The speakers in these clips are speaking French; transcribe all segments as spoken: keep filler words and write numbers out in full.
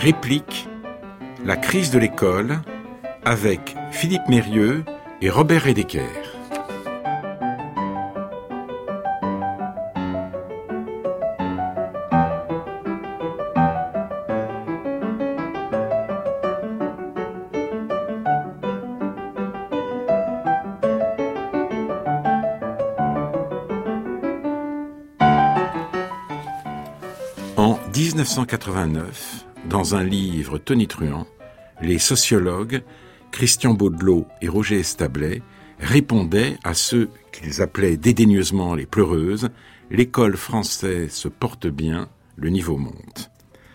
Réplique, la crise de l'école, avec Philippe Mérieux et Robert Redeker. En dix-neuf cent quatre-vingt-neuf, dans un livre tonitruant, les sociologues Christian Baudelot et Roger Establet répondaient à ceux qu'ils appelaient dédaigneusement les pleureuses « L'école française se porte bien, le niveau monte ».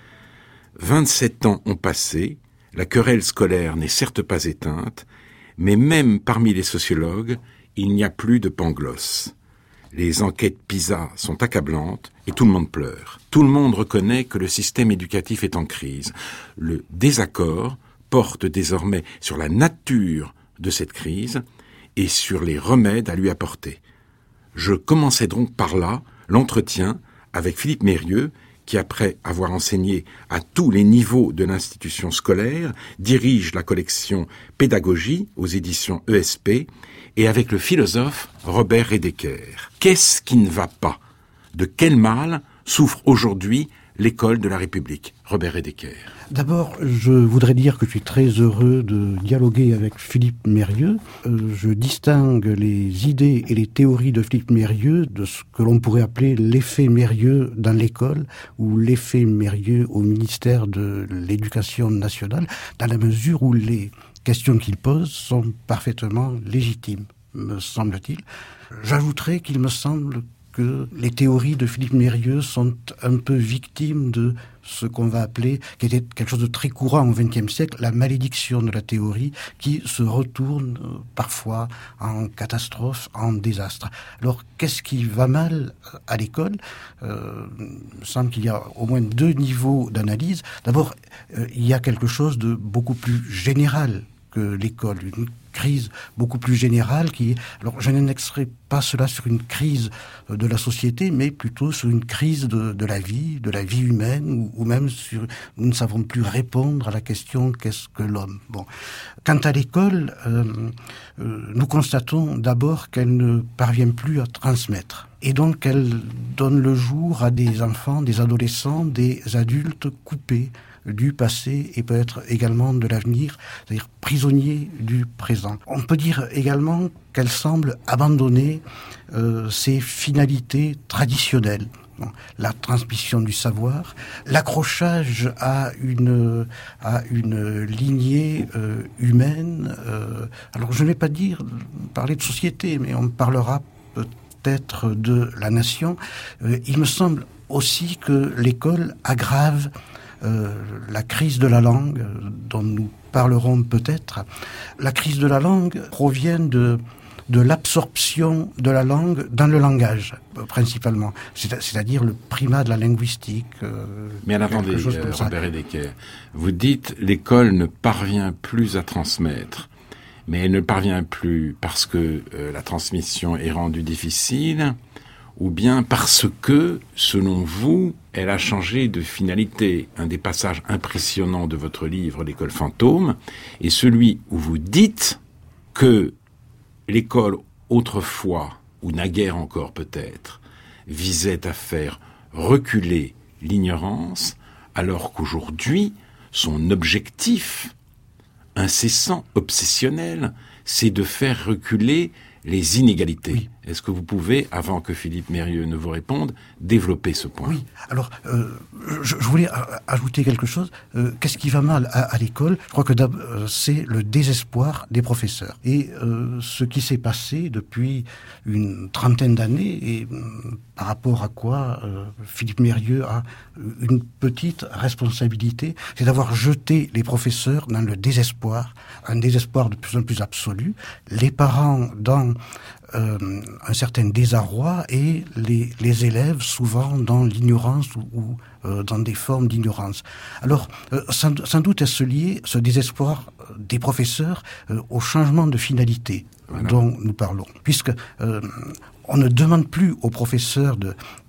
vingt-sept ans ont passé, la querelle scolaire n'est certes pas éteinte, mais même parmi les sociologues, il n'y a plus de Pangloss. Les enquêtes PISA sont accablantes et tout le monde pleure. Tout le monde reconnaît que le système éducatif est en crise. Le désaccord porte désormais sur la nature de cette crise et sur les remèdes à lui apporter. Je commençais donc par là l'entretien avec Philippe Mérieux, qui, après avoir enseigné à tous les niveaux de l'institution scolaire, dirige la collection Pédagogie aux éditions E S P, et avec le philosophe Robert Redeker. Qu'est-ce qui ne va pas ? De quel mal souffre aujourd'hui l'école de la République ? Robert Redeker. D'abord, je voudrais dire que je suis très heureux de dialoguer avec Philippe Mérieux. Euh, je distingue les idées et les théories de Philippe Mérieux de ce que l'on pourrait appeler l'effet Mérieux dans l'école ou l'effet Mérieux au ministère de l'Éducation nationale, dans la mesure où les questions qu'il pose sont parfaitement légitimes, me semble-t-il. J'ajouterais qu'il me semble que les théories de Philippe Mérieux sont un peu victimes de ce qu'on va appeler, qui était quelque chose de très courant au vingtième siècle, la malédiction de la théorie, qui se retourne euh, parfois en catastrophe, en désastre. Alors, qu'est-ce qui va mal à l'école ? euh, Il me semble qu'il y a au moins deux niveaux d'analyse. D'abord, euh, il y a quelque chose de beaucoup plus général que l'école, une crise beaucoup plus générale qui est... Alors, je n'annexerai pas cela sur une crise de la société, mais plutôt sur une crise de, de la vie, de la vie humaine, ou, ou même sur... Nous ne savons plus répondre à la question « qu'est-ce que l'homme ?» Bon. Quant à l'école, euh, euh, nous constatons d'abord qu'elle ne parvient plus à transmettre. Et donc, elle donne le jour à des enfants, des adolescents, des adultes coupés du passé et peut-être également de l'avenir, c'est-à-dire prisonniers du présent. On peut dire également qu'elle semble abandonner euh, ses finalités traditionnelles. Bon, la transmission du savoir, l'accrochage à une à une lignée euh, humaine. Euh, alors je ne vais pas dire parler de société, mais on parlera peut-être de la nation. Euh, il me semble aussi que l'école aggrave Euh, la crise de la langue, euh, dont nous parlerons peut-être. La crise de la langue provient de, de l'absorption de la langue dans le langage, euh, principalement. C'est, c'est-à-dire le primat de la linguistique. Euh, Mais attendez, euh, Robert Redeker, vous dites l'école ne parvient plus à transmettre. Mais elle ne parvient plus parce que euh, la transmission est rendue difficile, ou bien parce que, selon vous, elle a changé de finalité. Un des passages impressionnants de votre livre, L'école fantôme, est celui où vous dites que l'école, autrefois, ou naguère encore peut-être, visait à faire reculer l'ignorance, alors qu'aujourd'hui, son objectif incessant, obsessionnel, c'est de faire reculer les inégalités. Oui. Est-ce que vous pouvez, avant que Philippe Mérieux ne vous réponde, développer ce point ? Oui, alors, euh, je, je voulais ajouter quelque chose. Euh, qu'est-ce qui va mal à, à l'école ? Je crois que euh, c'est le désespoir des professeurs. Et euh, ce qui s'est passé depuis une trentaine d'années, et euh, par rapport à quoi euh, Philippe Mérieux a une petite responsabilité, c'est d'avoir jeté les professeurs dans le désespoir, un désespoir de plus en plus absolu, les parents dans Euh, un certain désarroi et les, les élèves souvent dans l'ignorance ou, ou euh, dans des formes d'ignorance. Alors, euh, sans, sans doute est-ce lié, ce désespoir des professeurs, euh, au changement de finalité voilà. dont nous parlons. Puisque euh, on ne demande plus aux professeurs de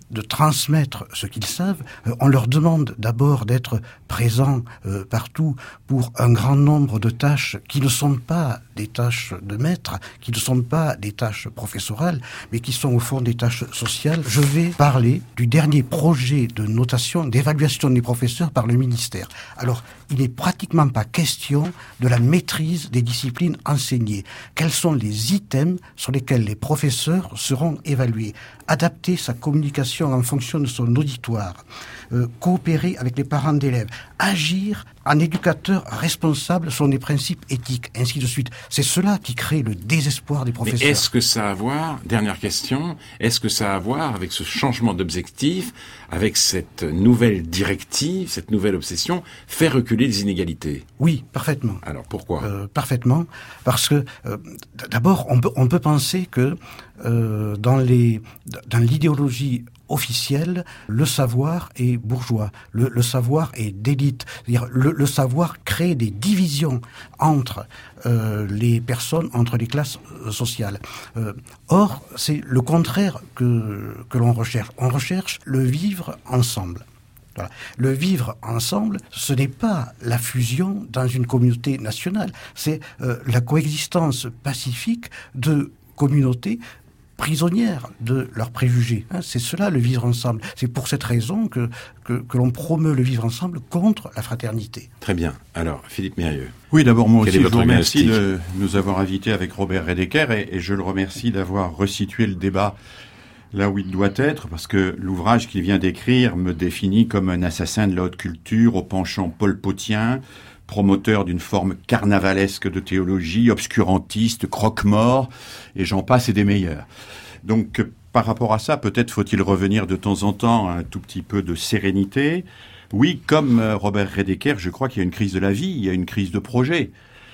de transmettre ce qu'ils savent, euh, on leur demande d'abord d'être présents euh, partout pour un grand nombre de tâches qui ne sont pas des tâches de maître, qui ne sont pas des tâches professorales, mais qui sont au fond des tâches sociales. Je vais parler du dernier projet de notation, d'évaluation des professeurs par le ministère. Alors, il n'est pratiquement pas question de la maîtrise des disciplines enseignées. Quels sont les items sur lesquels les professeurs seront évalués? Adapter sa communication en fonction de son auditoire, euh, coopérer avec les parents d'élèves, agir en éducateur responsable selon des principes éthiques, ainsi de suite. C'est cela qui crée le désespoir des professeurs. Mais est-ce que ça a à voir, dernière question, est-ce que ça a à voir avec ce changement d'objectif, avec cette nouvelle directive, cette nouvelle obsession, faire reculer les inégalités? Oui, parfaitement. Alors pourquoi euh, Parfaitement, parce que euh, d'abord, on peut, on peut penser que euh, dans, les, dans l'idéologie officielle, le savoir est bourgeois, le, le savoir est d'élite. C'est-à-dire le, le savoir crée des divisions entre euh, les personnes, entre les classes euh, sociales. Euh, or, c'est le contraire que, que l'on recherche. On recherche le vivre ensemble. Voilà. Le vivre ensemble, ce n'est pas la fusion dans une communauté nationale, c'est euh, la coexistence pacifique de communautés prisonnières de leurs préjugés. Hein, c'est cela le vivre ensemble. C'est pour cette raison que, que, que l'on promeut le vivre ensemble contre la fraternité. Très bien. Alors, Philippe Mérieux. Oui, d'abord moi Quel aussi est je votre vous remercie diagnostic de nous avoir invités avec Robert Redeker et, et je le remercie d'avoir resitué le débat là où il doit être, parce que l'ouvrage qu'il vient d'écrire me définit comme un assassin de la haute culture au penchant polpotien, promoteur d'une forme carnavalesque de théologie, obscurantiste, croque-mort, et j'en passe et des meilleurs. Donc, par rapport à ça, peut-être faut-il revenir de temps en temps à un tout petit peu de sérénité. Oui, comme Robert Redeker, je crois qu'il y a une crise de la vie, il y a une crise de projet.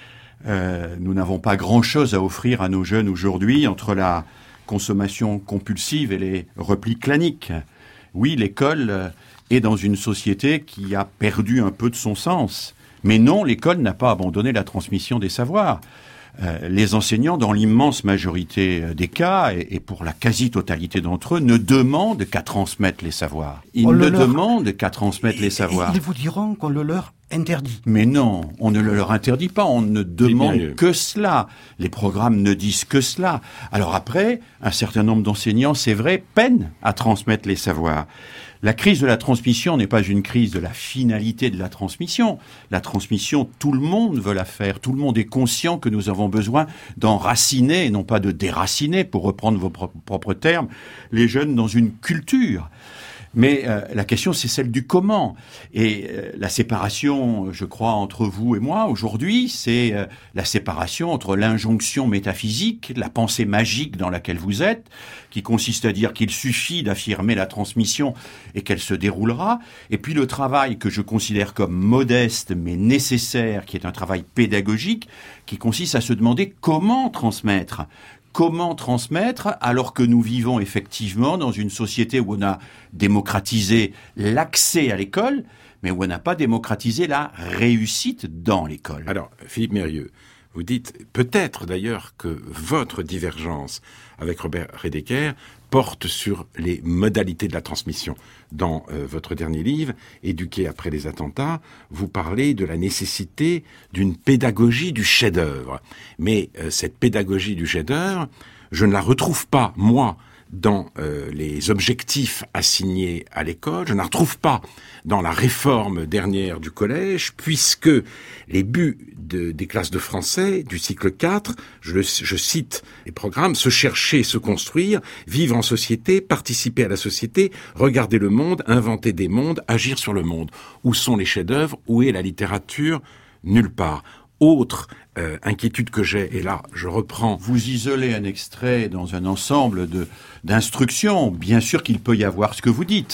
Euh, nous n'avons pas grand-chose à offrir à nos jeunes aujourd'hui entre la consommation compulsive et les replis claniques. Oui, l'école est dans une société qui a perdu un peu de son sens. Mais non, l'école n'a pas abandonné la transmission des savoirs. Euh, les enseignants, dans l'immense majorité des cas, et, et pour la quasi-totalité d'entre eux, ne demandent qu'à transmettre les savoirs. Ils On ne le leur... demandent qu'à transmettre les savoirs. Et ils vous diront qu'on le leur interdit. Mais non, on ne le leur interdit pas, on ne demande que cela. Les programmes ne disent que cela. Alors après, un certain nombre d'enseignants, c'est vrai, peinent à transmettre les savoirs. La crise de la transmission n'est pas une crise de la finalité de la transmission. La transmission, tout le monde veut la faire. Tout le monde est conscient que nous avons besoin d'enraciner, et non pas de déraciner, pour reprendre vos propres termes, les jeunes dans une culture. Mais euh, la question, c'est celle du comment. Et euh, la séparation, je crois, entre vous et moi, aujourd'hui, c'est euh, la séparation entre l'injonction métaphysique, la pensée magique dans laquelle vous êtes, qui consiste à dire qu'il suffit d'affirmer la transmission et qu'elle se déroulera, et puis le travail que je considère comme modeste mais nécessaire, qui est un travail pédagogique, qui consiste à se demander comment transmettre. Comment transmettre alors que nous vivons effectivement dans une société où on a démocratisé l'accès à l'école, mais où on n'a pas démocratisé la réussite dans l'école. Alors, Philippe Mérieux, vous dites peut-être d'ailleurs que votre divergence avec Robert Redeker porte sur les modalités de la transmission. Dans euh, votre dernier livre, Éduquer après les attentats, vous parlez de la nécessité d'une pédagogie du chef-d'œuvre. Mais euh, cette pédagogie du chef-d'œuvre, je ne la retrouve pas, moi, dans euh, les objectifs assignés à l'école, je ne la retrouve pas dans la réforme dernière du collège, puisque les buts de, des classes de français du cycle quatre, je, je cite les programmes, se chercher, se construire, vivre en société, participer à la société, regarder le monde, inventer des mondes, agir sur le monde. Où sont les chefs-d'œuvre? Où est la littérature? Nulle part. Autre euh, inquiétude que j'ai, et là je reprends... Vous isolez un extrait dans un ensemble de d'instructions. Bien sûr qu'il peut y avoir ce que vous dites,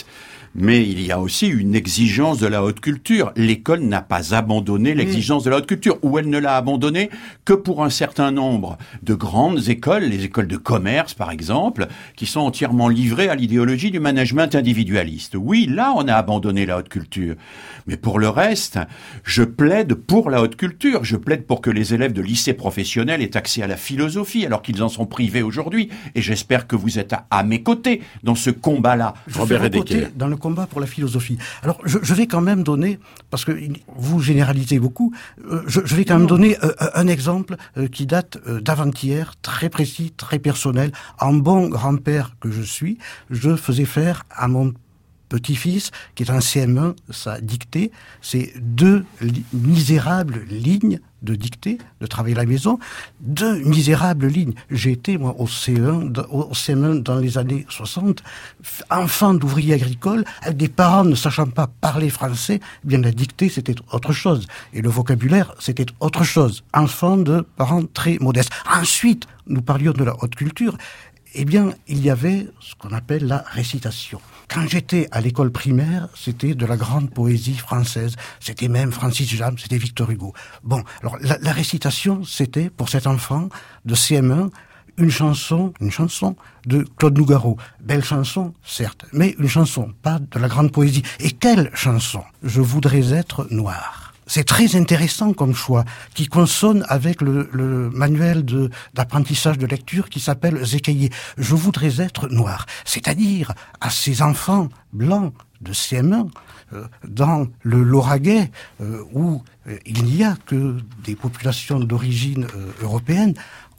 mais il y a aussi une exigence de la haute culture. L'école n'a pas abandonné l'exigence de la haute culture, ou elle ne l'a abandonnée que pour un certain nombre de grandes écoles, les écoles de commerce par exemple, qui sont entièrement livrées à l'idéologie du management individualiste. Oui, là on a abandonné la haute culture, mais pour le reste, je plaide pour la haute culture, je plaide pour que les élèves de lycée professionnel aient accès à la philosophie, alors qu'ils en sont privés aujourd'hui, et j'espère que vous êtes à, à mes côtés dans ce combat-là. Je Robert Redeker. Dans le combat pour la philosophie. Alors, je, je vais quand même donner, parce que vous généralisez beaucoup, euh, je, je vais quand même donner euh, un exemple euh, qui date euh, d'avant-hier, très précis, très personnel. En bon grand-père que je suis, je faisais faire à mon petit-fils, qui est en C M un, sa dictée, c'est deux li- misérables lignes de dictée, de travail à la maison, deux misérables lignes. J'ai été, moi, au C E un, au C M un dans les années soixante, enfant d'ouvrier agricole, avec des parents ne sachant pas parler français, eh bien la dictée, c'était autre chose. Et le vocabulaire, c'était autre chose. Enfant de parents très modestes. Ensuite, nous parlions de la haute culture. Eh bien, il y avait ce qu'on appelle la récitation. Quand j'étais à l'école primaire, c'était de la grande poésie française. C'était même Francis Jammes, c'était Victor Hugo. Bon, alors la, la récitation, c'était pour cet enfant de C M un une chanson, une chanson de Claude Nougaro. Belle chanson, certes, mais une chanson, pas de la grande poésie. Et quelle chanson ? Je voudrais être noir. C'est très intéressant comme choix, qui consonne avec le, le manuel de, d'apprentissage de lecture qui s'appelle Zécaillé. Je voudrais être noir. C'est-à-dire à ces enfants blancs de C M un, euh, dans le Lauragais, euh, où euh, il n'y a que des populations d'origine euh, européenne,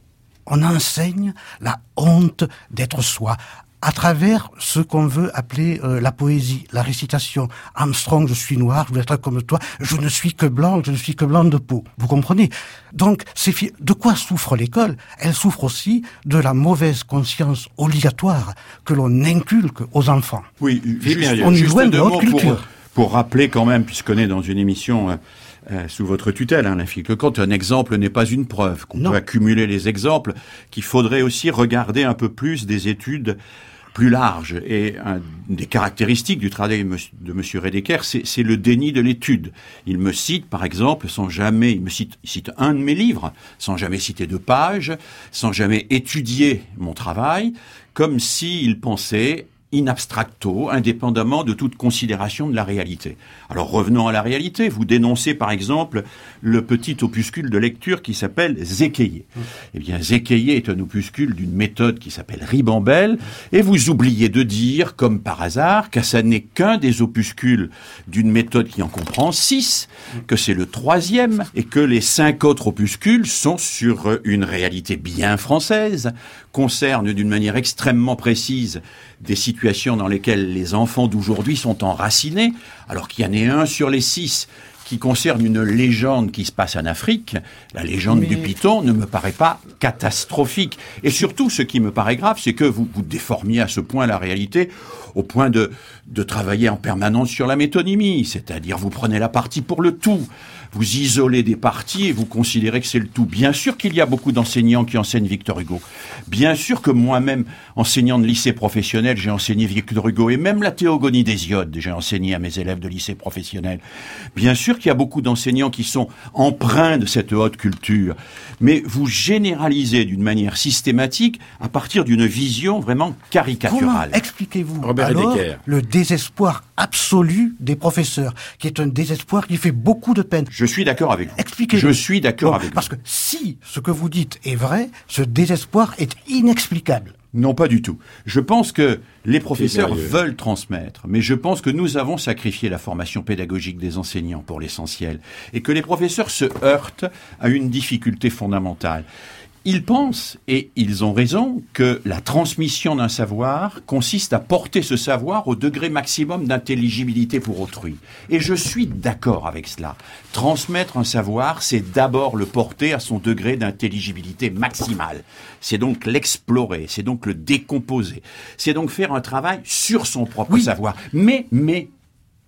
on enseigne la honte d'être soi, à travers ce qu'on veut appeler euh, la poésie, la récitation. Armstrong, je suis noir, je veux être comme toi, je ne suis que blanc, je ne suis que blanc de peau. Vous comprenez ? Donc, c'est fi- de quoi souffre l'école ? Elle souffre aussi de la mauvaise conscience obligatoire que l'on inculque aux enfants. Oui, juste, on juste de deux mots culture. pour, pour rappeler quand même, puisqu'on est dans une émission... Euh, Euh, sous votre tutelle, hein, la fille, que quand un exemple n'est pas une preuve, qu'on non. peut accumuler les exemples, qu'il faudrait aussi regarder un peu plus des études plus larges. Et un des caractéristiques du travail de M. Redeker, c'est, c'est le déni de l'étude. Il me cite, par exemple, sans jamais, il me cite, il cite un de mes livres, sans jamais citer de pages, sans jamais étudier mon travail, comme s'il pensait in abstracto, indépendamment de toute considération de la réalité. Alors revenons à la réalité. Vous dénoncez par exemple le petit opuscule de lecture qui s'appelle Zécaillé. Mmh. Eh bien, Zécaillé est un opuscule d'une méthode qui s'appelle Ribambelle, et vous oubliez de dire, comme par hasard, que ça n'est qu'un des opuscules d'une méthode qui en comprend six, que c'est le troisième, et que les cinq autres opuscules sont sur une réalité bien française, concernent d'une manière extrêmement précise des situations dans lesquelles les enfants d'aujourd'hui sont enracinés, alors qu'il y en ait un sur les six qui concerne une légende qui se passe en Afrique. La légende Mais... du python ne me paraît pas catastrophique. Et surtout, ce qui me paraît grave, c'est que vous, vous déformiez à ce point la réalité, au point de, de travailler en permanence sur la métonymie, c'est-à-dire vous prenez la partie pour le tout, vous isolez des parties et vous considérez que c'est le tout. Bien sûr qu'il y a beaucoup d'enseignants qui enseignent Victor Hugo. Bien sûr que moi-même, enseignant de lycée professionnel, j'ai enseigné Victor Hugo, et même la Théogonie d'Hésiode, j'ai enseigné à mes élèves de lycée professionnel. Bien sûr qu'il y a beaucoup d'enseignants qui sont empreints de cette haute culture, mais vous généralisez d'une manière systématique à partir d'une vision vraiment caricaturale. Comment expliquez-vous Robert alors Redeker. Le désespoir absolu des professeurs, qui est un désespoir qui fait beaucoup de peine? Je suis d'accord avec vous. Expliquez-le. Je suis d'accord bon, avec vous. Parce que si ce que vous dites est vrai, ce désespoir est inexplicable. Non, pas du tout. Je pense que les professeurs veulent transmettre, mais je pense que nous avons sacrifié la formation pédagogique des enseignants pour l'essentiel, et que les professeurs se heurtent à une difficulté fondamentale. Ils pensent, et ils ont raison, que la transmission d'un savoir consiste à porter ce savoir au degré maximum d'intelligibilité pour autrui. Et je suis d'accord avec cela. Transmettre un savoir, c'est d'abord le porter à son degré d'intelligibilité maximale. C'est donc l'explorer, c'est donc le décomposer. C'est donc faire un travail sur son propre oui. savoir. Mais, mais,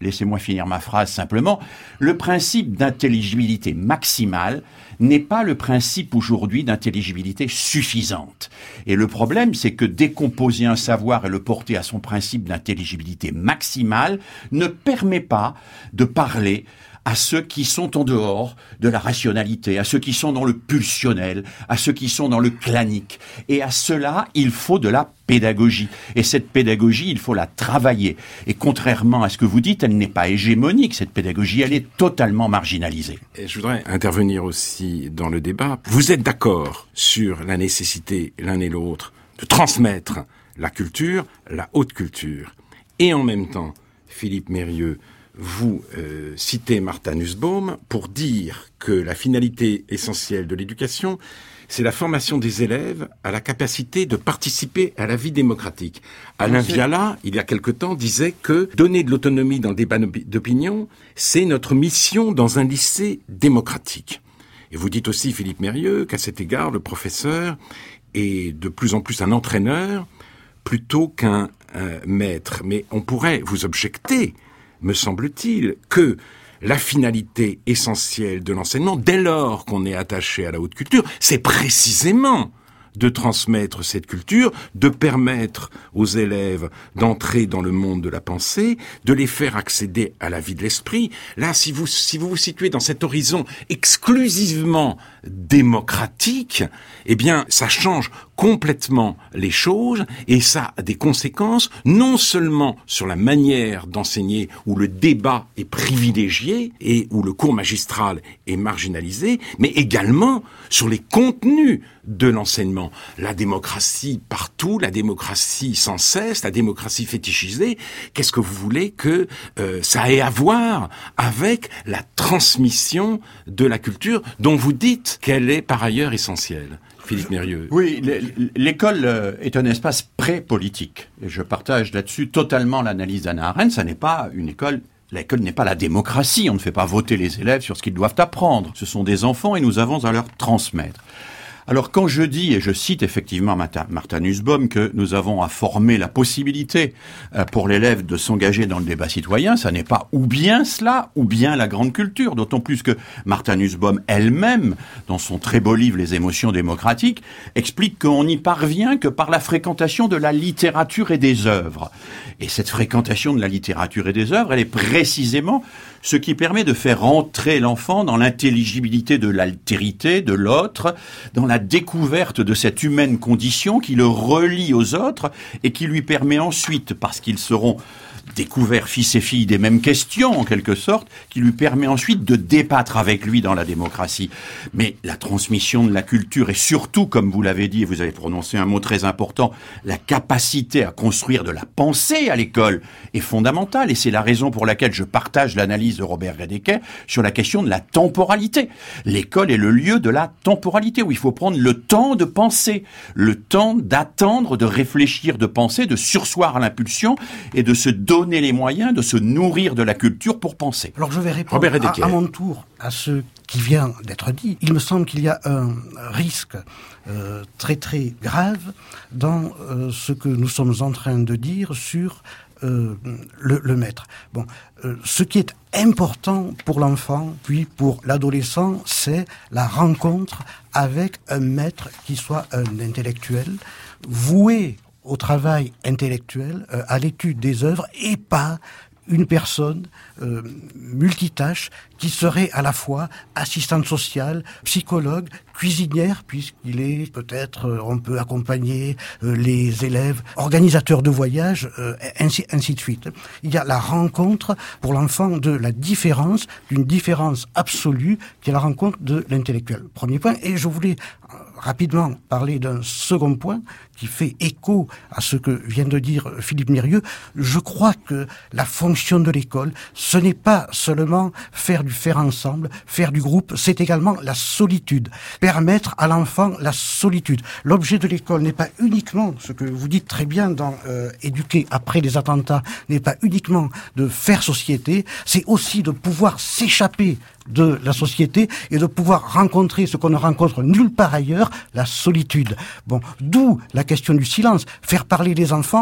laissez-moi finir ma phrase simplement, le principe d'intelligibilité maximale n'est pas le principe aujourd'hui d'intelligibilité suffisante. Et le problème, c'est que décomposer un savoir et le porter à son principe d'intelligibilité maximale ne permet pas de parler à ceux qui sont en dehors de la rationalité, à ceux qui sont dans le pulsionnel, à ceux qui sont dans le clanique. Et à cela, il faut de la pédagogie. Et cette pédagogie, il faut la travailler. Et contrairement à ce que vous dites, elle n'est pas hégémonique, cette pédagogie, elle est totalement marginalisée. Et je voudrais intervenir aussi dans le débat. Vous êtes d'accord sur la nécessité, l'un et l'autre, de transmettre la culture, la haute culture. Et en même temps, Philippe Mérieux, vous euh, citez Martha Nussbaum pour dire que la finalité essentielle de l'éducation, c'est la formation des élèves à la capacité de participer à la vie démocratique. Alain Viala, il y a quelque temps, disait que donner de l'autonomie dans le débat d'opinion, c'est notre mission dans un lycée démocratique. Et vous dites aussi, Philippe Mérieux, qu'à cet égard, le professeur est de plus en plus un entraîneur plutôt qu'un euh, maître. Mais on pourrait vous objecter, me semble-t-il, que la finalité essentielle de l'enseignement, dès lors qu'on est attaché à la haute culture, c'est précisément de transmettre cette culture, de permettre aux élèves d'entrer dans le monde de la pensée, de les faire accéder à la vie de l'esprit. Là, si vous, si vous vous situez dans cet horizon exclusivement démocratique, eh bien, ça change complètement les choses et ça a des conséquences non seulement sur la manière d'enseigner où le débat est privilégié et où le cours magistral est marginalisé, mais également sur les contenus de l'enseignement. La démocratie partout, la démocratie sans cesse, la démocratie fétichisée, qu'est-ce que vous voulez que euh, ça ait à voir avec la transmission de la culture dont vous dites qu'elle est par ailleurs essentielle? Philippe Mérieux. Oui, l'école est un espace pré-politique. Et je partage là-dessus totalement l'analyse d'Hannah Arendt. Ça n'est pas une école... L'école n'est pas la démocratie. On ne fait pas voter les élèves sur ce qu'ils doivent apprendre. Ce sont des enfants et nous avons à leur transmettre. Alors quand je dis, et je cite effectivement Martha, Martha Nussbaum, que nous avons à former la possibilité euh, pour l'élève de s'engager dans le débat citoyen, ça n'est pas ou bien cela, ou bien la grande culture, d'autant plus que Martha Nussbaum elle-même, dans son très beau livre « Les émotions démocratiques », explique qu'on n'y parvient que par la fréquentation de la littérature et des œuvres. Et cette fréquentation de la littérature et des œuvres, elle est précisément ce qui permet de faire entrer l'enfant dans l'intelligibilité de l'altérité, de l'autre, dans la découverte de cette humaine condition qui le relie aux autres et qui lui permet ensuite, parce qu'ils seront découverts fils et filles des mêmes questions en quelque sorte, qui lui permet ensuite de débattre avec lui dans la démocratie. Mais la transmission de la culture et surtout, comme vous l'avez dit, et vous avez prononcé un mot très important, la capacité à construire de la pensée à l'école est fondamentale et c'est la raison pour laquelle je partage l'analyse de Robert Redeke sur la question de la temporalité. L'école est le lieu de la temporalité où il faut prendre le temps de penser, le temps d'attendre, de réfléchir, de penser, de surseoir à l'impulsion et de se donner les moyens de se nourrir de la culture pour penser. Alors je vais répondre à, à mon tour à ce qui vient d'être dit. Il me semble qu'il y a un risque euh, très très grave dans euh, ce que nous sommes en train de dire sur euh, le, le maître. Bon, euh, ce qui est important pour l'enfant, puis pour l'adolescent, c'est la rencontre avec un maître qui soit un intellectuel voué au travail intellectuel, euh, à l'étude des œuvres, et pas une personne euh, multitâche qui serait à la fois assistante sociale, psychologue, cuisinière, puisqu'il est peut-être, euh, on peut accompagner euh, les élèves, organisateur de voyages, euh, ainsi, ainsi de suite. Il y a la rencontre pour l'enfant de la différence, d'une différence absolue, qui est la rencontre de l'intellectuel. Premier point. Et je voulais euh, rapidement parler d'un second point qui fait écho à ce que vient de dire Philippe Mérieux. Je crois que la fonction de l'école, ce n'est pas seulement faire du faire ensemble, faire du groupe, c'est également la solitude. Permettre à l'enfant la solitude. L'objet de l'école n'est pas uniquement, ce que vous dites très bien dans euh, éduquer après les attentats, n'est pas uniquement de faire société, c'est aussi de pouvoir s'échapper de la société et de pouvoir rencontrer ce qu'on ne rencontre nulle part ailleurs, la solitude. Bon, d'où la question du silence. Faire parler les enfants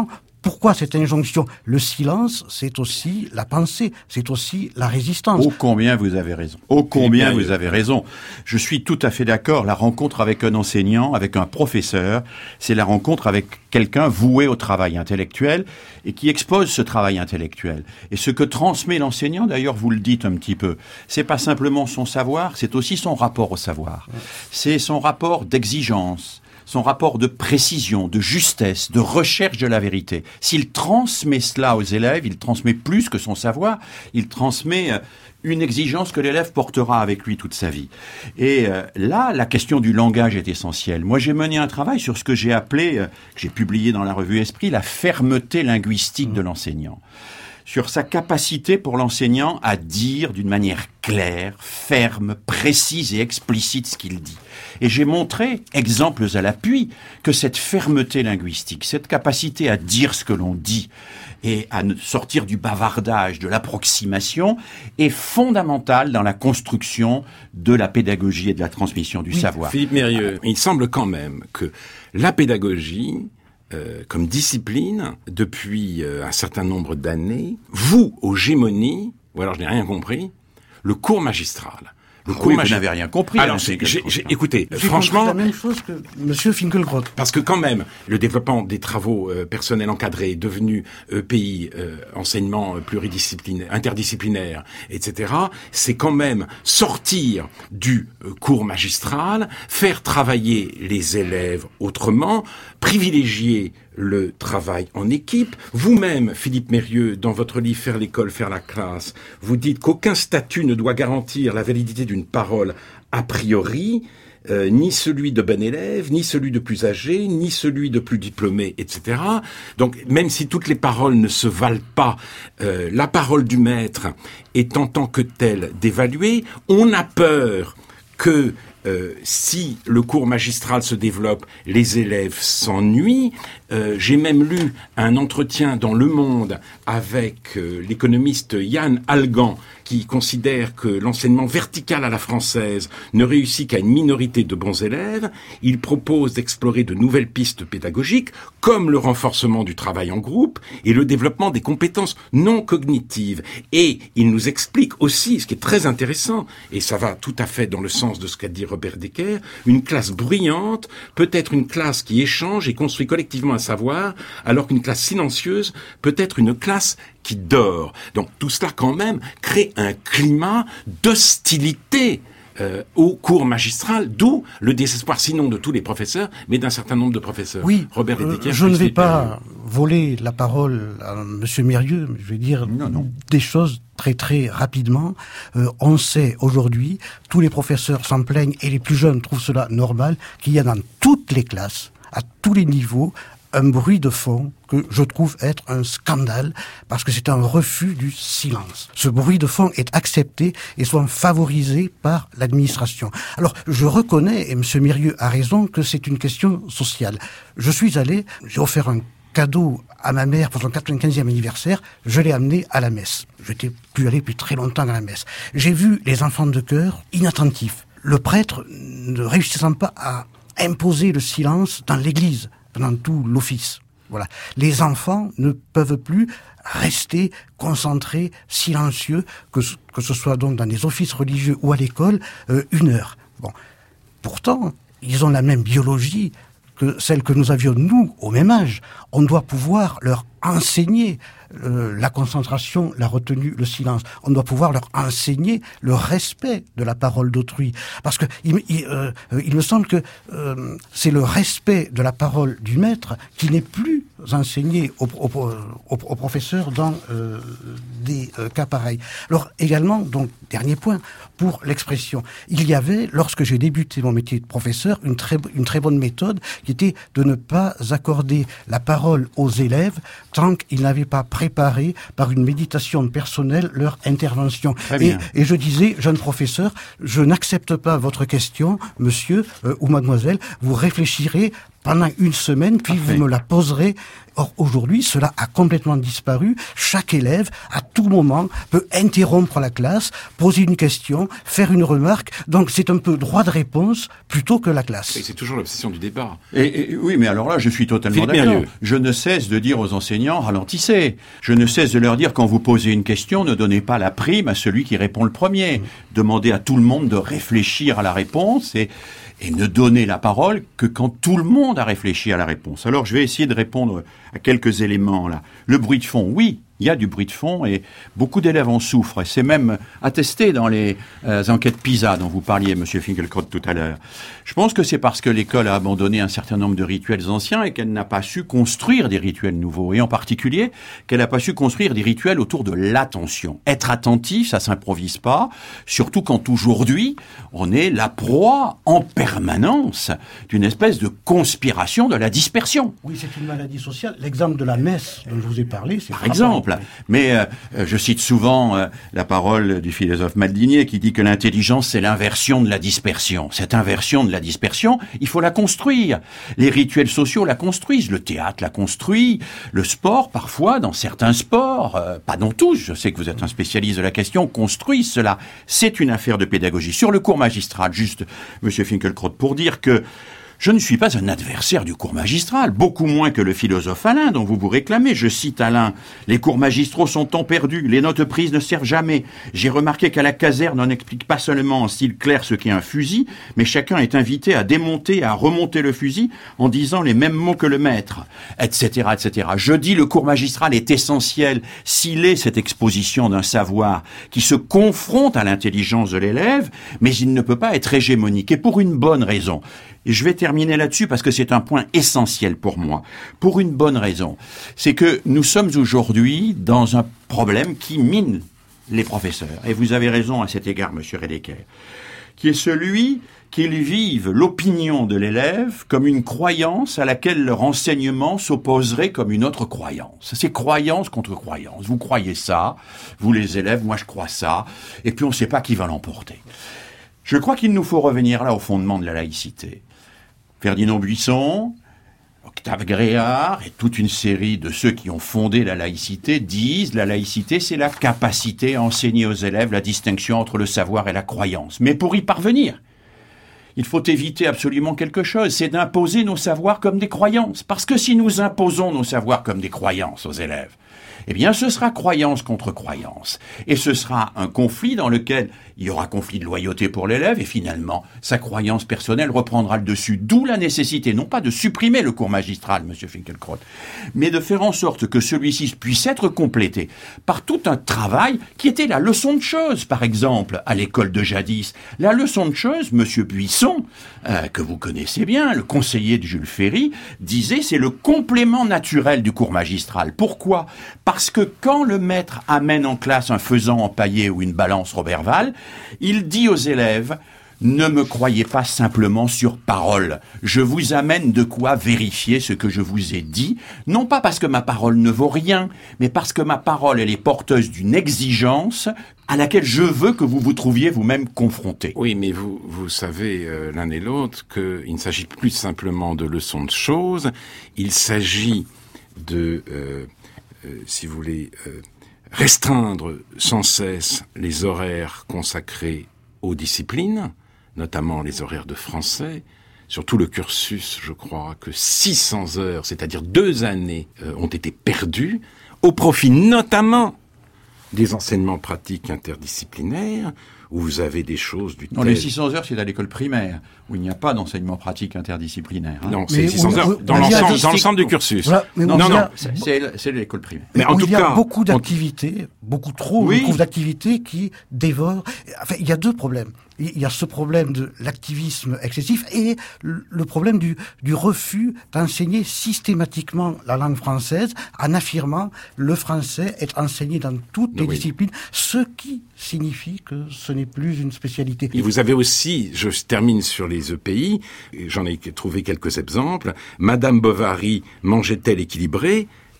pourquoi cette injonction? Le silence, c'est aussi la pensée, c'est aussi la résistance. Oh combien vous avez raison. Oh combien vous avez raison. Je suis tout à fait d'accord. La rencontre avec un enseignant, avec un professeur, c'est la rencontre avec quelqu'un voué au travail intellectuel et qui expose ce travail intellectuel. Et ce que transmet l'enseignant, d'ailleurs, vous le dites un petit peu, c'est pas simplement son savoir, c'est aussi son rapport au savoir. C'est son rapport d'exigence, son rapport de précision, de justesse, de recherche de la vérité. S'il transmet cela aux élèves, il transmet plus que son savoir, il transmet une exigence que l'élève portera avec lui toute sa vie. Et euh, là, la question du langage est essentielle. Moi, j'ai mené un travail sur ce que j'ai appelé, euh, que j'ai publié dans la revue Esprit, la fermeté linguistique de l'enseignant. Sur sa capacité pour l'enseignant à dire d'une manière claire, ferme, précise et explicite ce qu'il dit. Et j'ai montré, exemples à l'appui, que cette fermeté linguistique, cette capacité à dire ce que l'on dit et à sortir du bavardage, de l'approximation, est fondamentale dans la construction de la pédagogie et de la transmission du oui, savoir. Philippe Mérieux, il semble quand même que la pédagogie, Euh, comme discipline, depuis euh, un certain nombre d'années, voue aux gémonies, ou alors je n'ai rien compris, le cours magistral. Le ah oui, magistral. Vous n'avez rien compris. Alors, j'ai, j'ai, j'ai, écoutez, j'ai franchement... la même chose que Monsieur Finkielkraut. Parce que quand même, le développement des travaux euh, personnels encadrés, devenu E P I, euh, enseignement pluridisciplinaire, interdisciplinaire, et cetera, c'est quand même sortir du euh, cours magistral, faire travailler les élèves autrement, privilégier le travail en équipe. Vous-même, Philippe Mérieux, dans votre livre « Faire l'école, faire la classe », vous dites qu'aucun statut ne doit garantir la validité d'une parole a priori, euh, ni celui de bon élève, ni celui de plus âgé, ni celui de plus diplômé, et cetera. Donc, même si toutes les paroles ne se valent pas, euh, la parole du maître est en tant que telle d'évaluer. On a peur que Euh, si le cours magistral se développe, les élèves s'ennuient. Euh, j'ai même lu un entretien dans Le Monde avec euh, l'économiste Yann Algan, qui considère que l'enseignement vertical à la française ne réussit qu'à une minorité de bons élèves. Il propose d'explorer de nouvelles pistes pédagogiques, comme le renforcement du travail en groupe et le développement des compétences non cognitives. Et il nous explique aussi, ce qui est très intéressant, et ça va tout à fait dans le sens de ce qu'a dit Robert Decker, une classe bruyante peut être une classe qui échange et construit collectivement un savoir, alors qu'une classe silencieuse peut être une classe qui dort. Donc tout cela quand même crée un climat d'hostilité euh, au cours magistral, d'où le désespoir sinon de tous les professeurs, mais d'un certain nombre de professeurs. Oui, Robert euh, Decker, je ne vais pas voler la parole à Monsieur Mérieux, je vais dire non, non. des choses très très rapidement. Euh, on sait aujourd'hui, tous les professeurs s'en plaignent et les plus jeunes trouvent cela normal, qu'il y a dans toutes les classes, à tous les niveaux, un bruit de fond que je trouve être un scandale parce que c'est un refus du silence. Ce bruit de fond est accepté et soit favorisé par l'administration. Alors, je reconnais, et M. Mérieux a raison, que c'est une question sociale. Je suis allé, j'ai offert un cadeau à ma mère pour son quatre-vingt-quinzième anniversaire, je l'ai amené à la messe. Je n'étais plus allé depuis très longtemps à la messe. J'ai vu les enfants de chœur inattentifs. Le prêtre ne réussissant pas à imposer le silence dans l'église, pendant tout l'office. Voilà. Les enfants ne peuvent plus rester concentrés, silencieux, que ce, que ce soit donc dans les offices religieux ou à l'école, euh, une heure. Bon. Pourtant, ils ont la même biologie que celle que nous avions, nous, au même âge. On doit pouvoir leur enseigner euh, la concentration, la retenue, le silence. On doit pouvoir leur enseigner le respect de la parole d'autrui. Parce que il, il, euh, il me semble que euh, c'est le respect de la parole du maître qui n'est plus enseigné aux au, au, au professeurs dans euh, des euh, cas pareils. Alors également, donc, dernier point, pour l'expression. Il y avait, lorsque j'ai débuté mon métier de professeur, une très, une très bonne méthode qui était de ne pas accorder la parole aux élèves tant qu'ils n'avaient pas préparé par une méditation personnelle leur intervention. Et, et je disais, jeune professeur, je n'accepte pas votre question, monsieur euh, ou mademoiselle, vous réfléchirez pendant une semaine, puis Parfait. Vous me la poserez Or, aujourd'hui, cela a complètement disparu. Chaque élève, à tout moment, peut interrompre la classe, poser une question, faire une remarque. Donc, c'est un peu droit de réponse plutôt que la classe. Et c'est toujours l'obsession du débat. Et, et, oui, mais alors là, je suis totalement Philippe d'accord. Mérieux. Je ne cesse de dire aux enseignants, ralentissez. Je ne cesse de leur dire, quand vous posez une question, ne donnez pas la prime à celui qui répond le premier. Mmh. Demandez à tout le monde de réfléchir à la réponse et... et ne donner la parole que quand tout le monde a réfléchi à la réponse. Alors, je vais essayer de répondre à quelques éléments, là. Le bruit de fond, oui, il y a du bruit de fond et beaucoup d'élèves en souffrent. Et c'est même attesté dans les euh, enquêtes PISA dont vous parliez, Monsieur Finkielkraut, tout à l'heure. Je pense que c'est parce que l'école a abandonné un certain nombre de rituels anciens et qu'elle n'a pas su construire des rituels nouveaux. Et en particulier, qu'elle n'a pas su construire des rituels autour de l'attention. Être attentif, ça s'improvise pas, surtout quand aujourd'hui, on est la proie en permanence d'une espèce de conspiration de la dispersion. Oui, c'est une maladie sociale. L'exemple de la messe dont je vous ai parlé, c'est... Par exemple. Mais euh, je cite souvent euh, la parole du philosophe Maldinier qui dit que l'intelligence, c'est l'inversion de la dispersion. Cette inversion de la dispersion, il faut la construire. Les rituels sociaux la construisent. Le théâtre la construit. Le sport, parfois, dans certains sports, euh, pas dans tous, je sais que vous êtes un spécialiste de la question, construisent cela. C'est une affaire de pédagogie. Sur le cours magistral, juste, Monsieur Finkielkraut, pour dire que je ne suis pas un adversaire du cours magistral, beaucoup moins que le philosophe Alain dont vous vous réclamez. Je cite Alain, « Les cours magistraux sont temps perdu, les notes prises ne servent jamais. J'ai remarqué qu'à la caserne, on n'explique pas seulement en style clair ce qu'est un fusil, mais chacun est invité à démonter, à remonter le fusil en disant les mêmes mots que le maître, et cetera, et cetera. Je dis le cours magistral est essentiel s'il est cette exposition d'un savoir qui se confronte à l'intelligence de l'élève, mais il ne peut pas être hégémonique, et pour une bonne raison. Et je vais terminer là-dessus parce que c'est un point essentiel pour moi, pour une bonne raison. C'est que nous sommes aujourd'hui dans un problème qui mine les professeurs. Et vous avez raison à cet égard, Monsieur Redeker, qui est celui qu'ils vivent l'opinion de l'élève comme une croyance à laquelle leur enseignement s'opposerait comme une autre croyance. C'est croyance contre croyance. Vous croyez ça, vous les élèves, moi je crois ça, et puis on ne sait pas qui va l'emporter. Je crois qu'il nous faut revenir là au fondement de la laïcité. Ferdinand Buisson, Octave Gréard et toute une série de ceux qui ont fondé la laïcité disent la laïcité, c'est la capacité à enseigner aux élèves la distinction entre le savoir et la croyance. Mais pour y parvenir, il faut éviter absolument quelque chose, c'est d'imposer nos savoirs comme des croyances. Parce que si nous imposons nos savoirs comme des croyances aux élèves, eh bien ce sera croyance contre croyance. Et ce sera un conflit dans lequel il y aura conflit de loyauté pour l'élève et finalement sa croyance personnelle reprendra le dessus. D'où la nécessité, non pas de supprimer le cours magistral, Monsieur Finkielkraut, mais de faire en sorte que celui-ci puisse être complété par tout un travail qui était la leçon de choses, par exemple, à l'école de jadis. La leçon de choses, Monsieur Buisson, euh, que vous connaissez bien, le conseiller de Jules Ferry, disait c'est le complément naturel du cours magistral. Pourquoi ? Parce que quand le maître amène en classe un faisan empaillé ou une balance Roberval, il dit aux élèves « Ne me croyez pas simplement sur parole. Je vous amène de quoi vérifier ce que je vous ai dit, non pas parce que ma parole ne vaut rien, mais parce que ma parole, elle est porteuse d'une exigence à laquelle je veux que vous vous trouviez vous-même confrontés. » Oui, mais vous, vous savez euh, l'un et l'autre qu'il ne s'agit plus simplement de leçons de choses, il s'agit de... Euh, Euh, si vous voulez, euh, restreindre sans cesse les horaires consacrés aux disciplines, notamment les horaires de français. Sur tout le cursus, je crois que six cents heures, c'est-à-dire deux années, euh, ont été perdues, au profit notamment des enseignements pratiques interdisciplinaires, où vous avez des choses du Non, tel... les six cents heures, c'est à l'école primaire, où il n'y a pas d'enseignement pratique interdisciplinaire. Hein. Non, c'est six cents heures dans l'ensemble, dans l'ensemble du cursus. Voilà, mais non, non, non, a... c'est, c'est l'école primaire. Mais, mais en tout cas... Il y a beaucoup d'activités, on... beaucoup trop, oui. je trouve, d'activités qui dévorent... Enfin, il y a deux problèmes. Il y a ce problème de l'activisme excessif et le problème du, du refus d'enseigner systématiquement la langue française en affirmant le français est enseigné dans toutes les oui. disciplines, ce qui signifie que ce n'est plus une spécialité. Et vous avez aussi, je termine sur les E P I, j'en ai trouvé quelques exemples, Madame Bovary mangeait-elle équilibré ?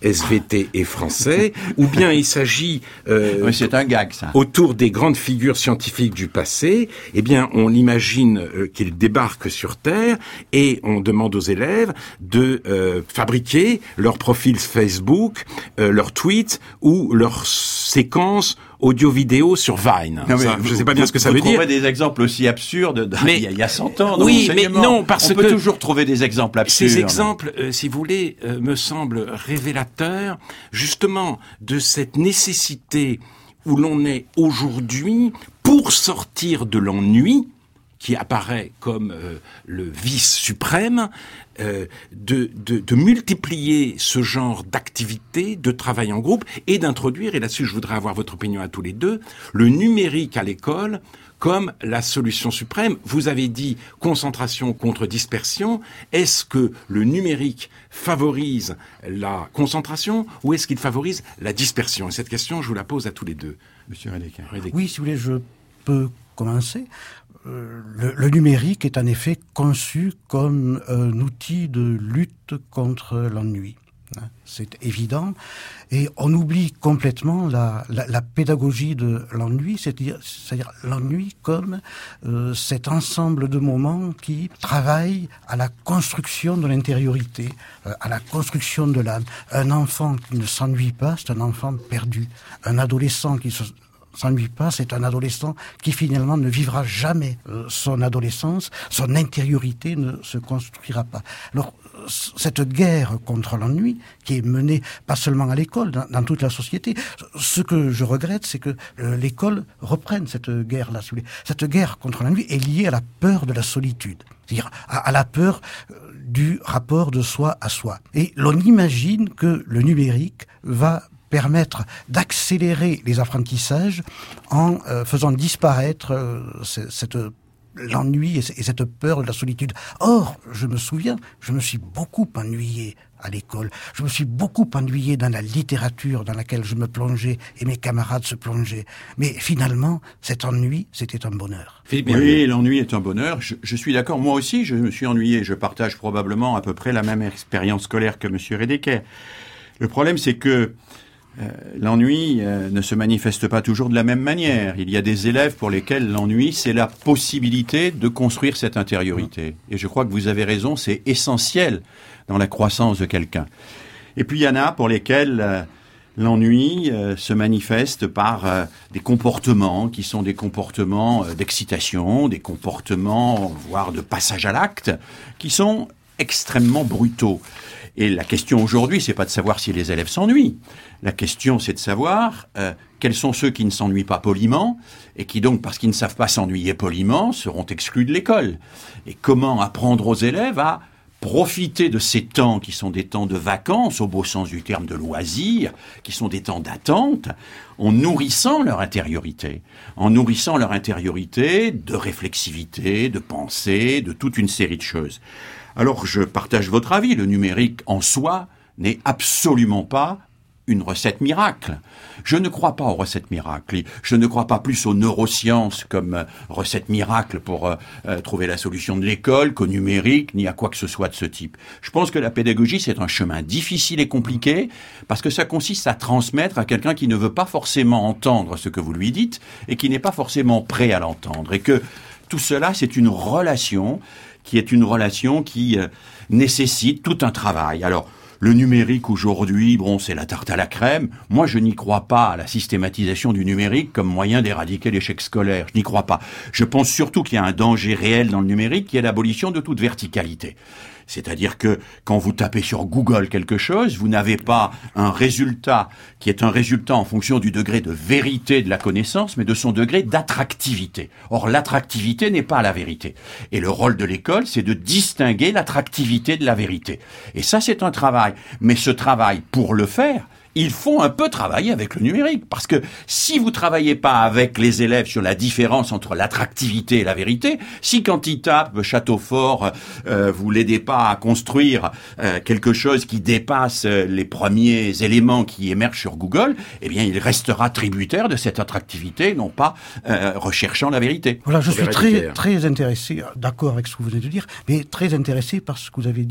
S V T et français, ou bien il s'agit euh, oui, c'est un gag, ça. autour des grandes figures scientifiques du passé. Eh bien, on imagine euh, qu'ils débarquent sur Terre et on demande aux élèves de euh, fabriquer leur profil Facebook, euh, leurs tweets ou leurs séquences audio-vidéo sur Vine. Non, ça, vous, je ne sais pas bien vous, ce que ça vous veut dire. Vous trouverez des exemples aussi absurdes mais, il, y a, il y a cent ans. Dans oui, mais non, parce on que... On peut toujours trouver des exemples absurdes. Ces exemples, euh, si vous voulez, euh, me semblent révélateurs, justement, de cette nécessité où l'on est aujourd'hui pour sortir de l'ennui, qui apparaît comme euh, le vice suprême, euh, de, de, de multiplier ce genre d'activités, de travail en groupe, et d'introduire, et là-dessus je voudrais avoir votre opinion à tous les deux, le numérique à l'école comme la solution suprême. Vous avez dit concentration contre dispersion. Est-ce que le numérique favorise la concentration ou est-ce qu'il favorise la dispersion? Et cette question, je vous la pose à tous les deux. Monsieur Redeke. Oui, si vous voulez, je peux commencer. Euh, le, le numérique est en effet conçu comme un outil de lutte contre l'ennui. C'est évident. Et on oublie complètement la, la, la pédagogie de l'ennui, c'est-à-dire, c'est-à-dire l'ennui comme euh, cet ensemble de moments qui travaillent à la construction de l'intériorité, euh, à la construction de l'âme. Un enfant qui ne s'ennuie pas, c'est un enfant perdu. Un adolescent qui se s'ennuie pas, c'est un adolescent qui finalement ne vivra jamais euh, son adolescence, son intériorité ne se construira pas. Alors, cette guerre contre l'ennui, qui est menée pas seulement à l'école, dans, dans toute la société, ce que je regrette, c'est que euh, l'école reprenne cette guerre-là. Si vous voulez. Cette guerre contre l'ennui est liée à la peur de la solitude, c'est-à-dire à, à la peur euh, du rapport de soi à soi. Et l'on imagine que le numérique va permettre d'accélérer les apprentissages en euh, faisant disparaître euh, cette l'ennui et cette peur de la solitude. Or, je me souviens, je me suis beaucoup ennuyé à l'école. Je me suis beaucoup ennuyé dans la littérature dans laquelle je me plongeais et mes camarades se plongeaient. Mais finalement, cet ennui, c'était un bonheur. Oui, l'ennui est un bonheur. Je, je suis d'accord. Moi aussi, je me suis ennuyé. Je partage probablement à peu près la même expérience scolaire que Monsieur Redeke. Le problème, c'est que Euh, l'ennui euh, ne se manifeste pas toujours de la même manière. Il y a des élèves pour lesquels l'ennui, c'est la possibilité de construire cette intériorité. Et je crois que vous avez raison, c'est essentiel dans la croissance de quelqu'un. Et puis il y en a pour lesquels euh, l'ennui euh, se manifeste par euh, des comportements qui sont des comportements euh, d'excitation, des comportements, voire de passage à l'acte, qui sont extrêmement brutaux. Et la question aujourd'hui, c'est pas de savoir si les élèves s'ennuient. La question, c'est de savoir euh, quels sont ceux qui ne s'ennuient pas poliment et qui donc, parce qu'ils ne savent pas s'ennuyer poliment, seront exclus de l'école. Et comment apprendre aux élèves à profiter de ces temps qui sont des temps de vacances, au beau sens du terme de loisirs, qui sont des temps d'attente, en nourrissant leur intériorité, en nourrissant leur intériorité de réflexivité, de pensée, de toute une série de choses. Alors, je partage votre avis, le numérique en soi n'est absolument pas une recette miracle. Je ne crois pas aux recettes miracles. Je ne crois pas plus aux neurosciences comme euh, recette miracle pour euh, euh, trouver la solution de l'école qu'au numérique, ni à quoi que ce soit de ce type. Je pense que la pédagogie, c'est un chemin difficile et compliqué parce que ça consiste à transmettre à quelqu'un qui ne veut pas forcément entendre ce que vous lui dites et qui n'est pas forcément prêt à l'entendre. Et que tout cela, c'est une relation qui est une relation qui euh, nécessite tout un travail. Alors, le numérique aujourd'hui, bon, c'est la tarte à la crème. Moi, je n'y crois pas à la systématisation du numérique comme moyen d'éradiquer l'échec scolaire. Je n'y crois pas. Je pense surtout qu'il y a un danger réel dans le numérique qui est l'abolition de toute verticalité. C'est-à-dire que quand vous tapez sur Google quelque chose, vous n'avez pas un résultat qui est un résultat en fonction du degré de vérité de la connaissance, mais de son degré d'attractivité. Or, l'attractivité n'est pas la vérité. Et le rôle de l'école, c'est de distinguer l'attractivité de la vérité. Et ça, c'est un travail. Mais ce travail, pour le faire, il faut un peu travailler avec le numérique. Parce que si vous travaillez pas avec les élèves sur la différence entre l'attractivité et la vérité, si quand ils tapent Château Fort, euh, vous l'aidez pas à construire euh, quelque chose qui dépasse euh, les premiers éléments qui émergent sur Google, eh bien, il restera tributaire de cette attractivité, non pas euh, recherchant la vérité. Voilà, je suis très, très intéressé, d'accord avec ce que vous venez de dire, mais très intéressé par ce que vous avez dit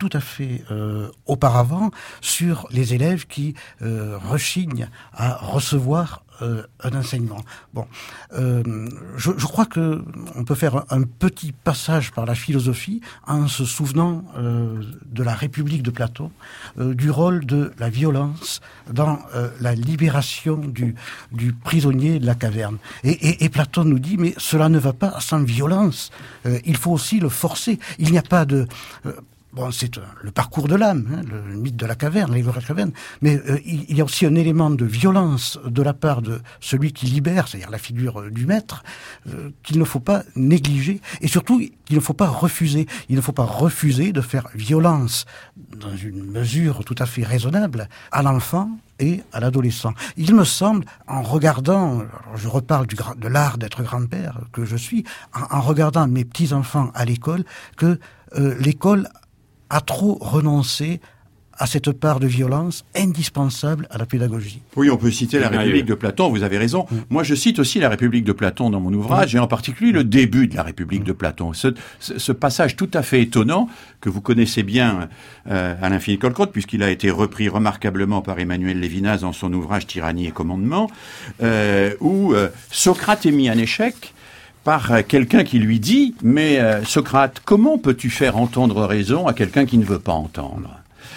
tout à fait euh, auparavant sur les élèves qui euh, rechignent à recevoir euh, un enseignement. Bon, euh, je, je crois que on peut faire un, un petit passage par la philosophie en se souvenant euh, de la République de Platon, euh, du rôle de la violence dans euh, la libération du, du prisonnier de la caverne. Et, et, et Platon nous dit, mais cela ne va pas sans violence. Euh, il faut aussi le forcer. Il n'y a pas de... Euh, Bon, c'est euh, le parcours de l'âme, hein, le mythe de la caverne, l'allégorie de la caverne, mais euh, il, il y a aussi un élément de violence de la part de celui qui libère, c'est-à-dire la figure euh, du maître, euh, qu'il ne faut pas négliger, et surtout qu'il ne faut pas refuser. Il ne faut pas refuser de faire violence, dans une mesure tout à fait raisonnable, à l'enfant et à l'adolescent. Il me semble, en regardant, alors je reparle du, de l'art d'être grand-père que je suis, en, en regardant mes petits-enfants à l'école, que euh, l'école a trop renoncé à cette part de violence indispensable à la pédagogie. Oui, on peut citer la République de Platon, vous avez raison. Mmh. Moi, je cite aussi la République de Platon dans mon ouvrage, mmh. et en particulier le début de la République mmh. de Platon. Ce, ce, ce passage tout à fait étonnant, que vous connaissez bien, euh, Alain Finkielkraut, puisqu'il a été repris remarquablement par Emmanuel Lévinas dans son ouvrage Tyrannie et commandement, euh, où euh, Socrate est mis en échec par quelqu'un qui lui dit « Mais euh, Socrate, comment peux-tu faire entendre raison à quelqu'un qui ne veut pas entendre ?»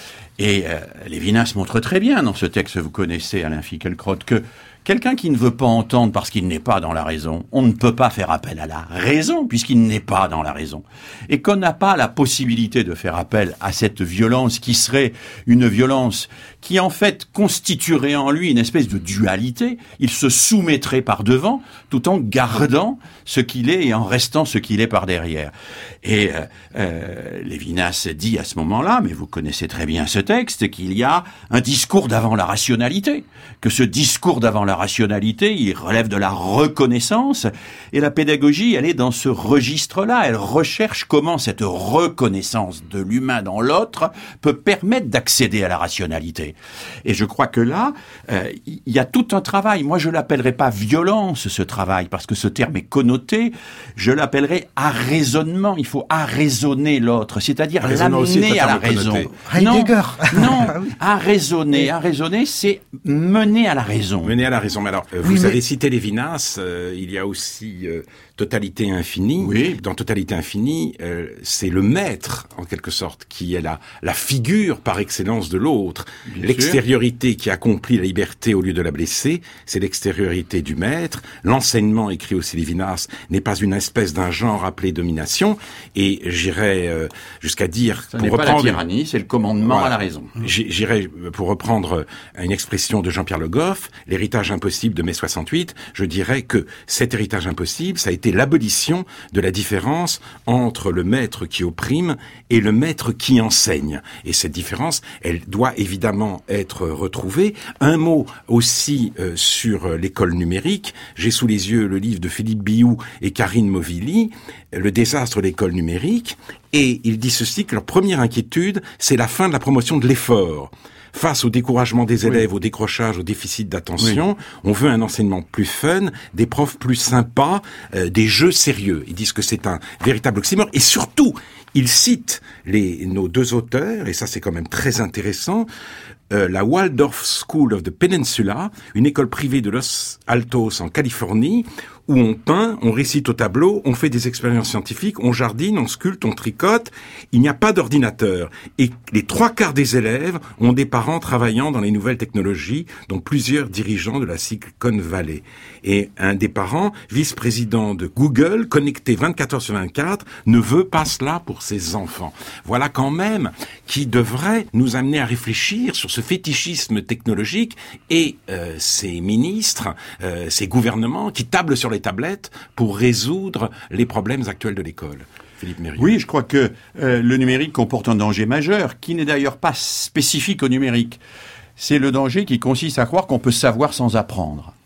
Et euh, Lévinas montre très bien dans ce texte que vous connaissez, Alain Finkielkraut, que quelqu'un qui ne veut pas entendre parce qu'il n'est pas dans la raison, on ne peut pas faire appel à la raison puisqu'il n'est pas dans la raison. Et qu'on n'a pas la possibilité de faire appel à cette violence qui serait une violence qui en fait constituerait en lui une espèce de dualité. Il se soumettrait par devant tout en gardant ce qu'il est et en restant ce qu'il est par derrière. Et euh, euh, Lévinas dit à ce moment-là, mais vous connaissez très bien ce texte, qu'il y a un discours d'avant la rationalité, que ce discours d'avant la rationalité, il relève de la reconnaissance, et la pédagogie, elle est dans ce registre-là, elle recherche comment cette reconnaissance de l'humain dans l'autre peut permettre d'accéder à la rationalité. Et je crois que là, euh, il y a tout un travail. Moi, je l'appellerai pas violence, ce travail, parce que ce terme est connoté, je l'appellerai arraisonnement. Il faut arraisonner l'autre, c'est-à-dire l'amener à la raison. Non, non, arraisonner, arraisonner, c'est mener à la raison. Mener à la raison. Mais alors, euh, vous oui, avez mais... cité Lévinas, euh, il y a aussi euh, Totalité infinie. Oui. Dans Totalité infinie, euh, c'est le maître, en quelque sorte, qui est la, la figure par excellence de l'autre. Bien L'extériorité sûr. Qui accomplit la liberté au lieu de la blesser, c'est l'extériorité du maître. L'enseignement, écrit aussi Lévinas, n'est pas une espèce d'un genre appelé domination. Et j'irais euh, jusqu'à dire... Ça n'est pas la tyrannie, c'est le commandement voilà. à la raison. J'irais, pour reprendre une expression de Jean-Pierre Le Goff, l'héritage impossible de mai soixante-huit, je dirais que cet héritage impossible, ça a été l'abolition de la différence entre le maître qui opprime et le maître qui enseigne. Et cette différence, elle doit évidemment être retrouvée. Un mot aussi euh, sur l'école numérique. J'ai sous les yeux le livre de Philippe Biou et Karine Movilly, Le désastre de l'école numérique. Et il dit ceci, que leur première inquiétude, c'est la fin de la promotion de l'effort. Face au découragement des élèves, oui. au décrochage, au déficit d'attention, oui. on veut un enseignement plus fun, des profs plus sympas, euh, des jeux sérieux. Ils disent que c'est un véritable oxymore. Et surtout, ils citent les, nos deux auteurs, et ça c'est quand même très intéressant, euh, la Waldorf School of the Peninsula, une école privée de Los Altos en Californie, où on peint, on récite au tableau, on fait des expériences scientifiques, on jardine, on sculpte, on tricote. Il n'y a pas d'ordinateur. Et les trois quarts des élèves ont des parents travaillant dans les nouvelles technologies, dont plusieurs dirigeants de la Silicon Valley. Et un des parents, vice-président de Google, connecté vingt-quatre heures sur vingt-quatre, ne veut pas cela pour ses enfants. Voilà quand même qui devrait nous amener à réfléchir sur ce fétichisme technologique et euh, ces ministres, euh, ces gouvernements qui tablent sur les tablettes pour résoudre les problèmes actuels de l'école. Philippe Mérieux. Oui, je crois que euh, le numérique comporte un danger majeur, qui n'est d'ailleurs pas spécifique au numérique. C'est le danger qui consiste à croire qu'on peut savoir sans apprendre.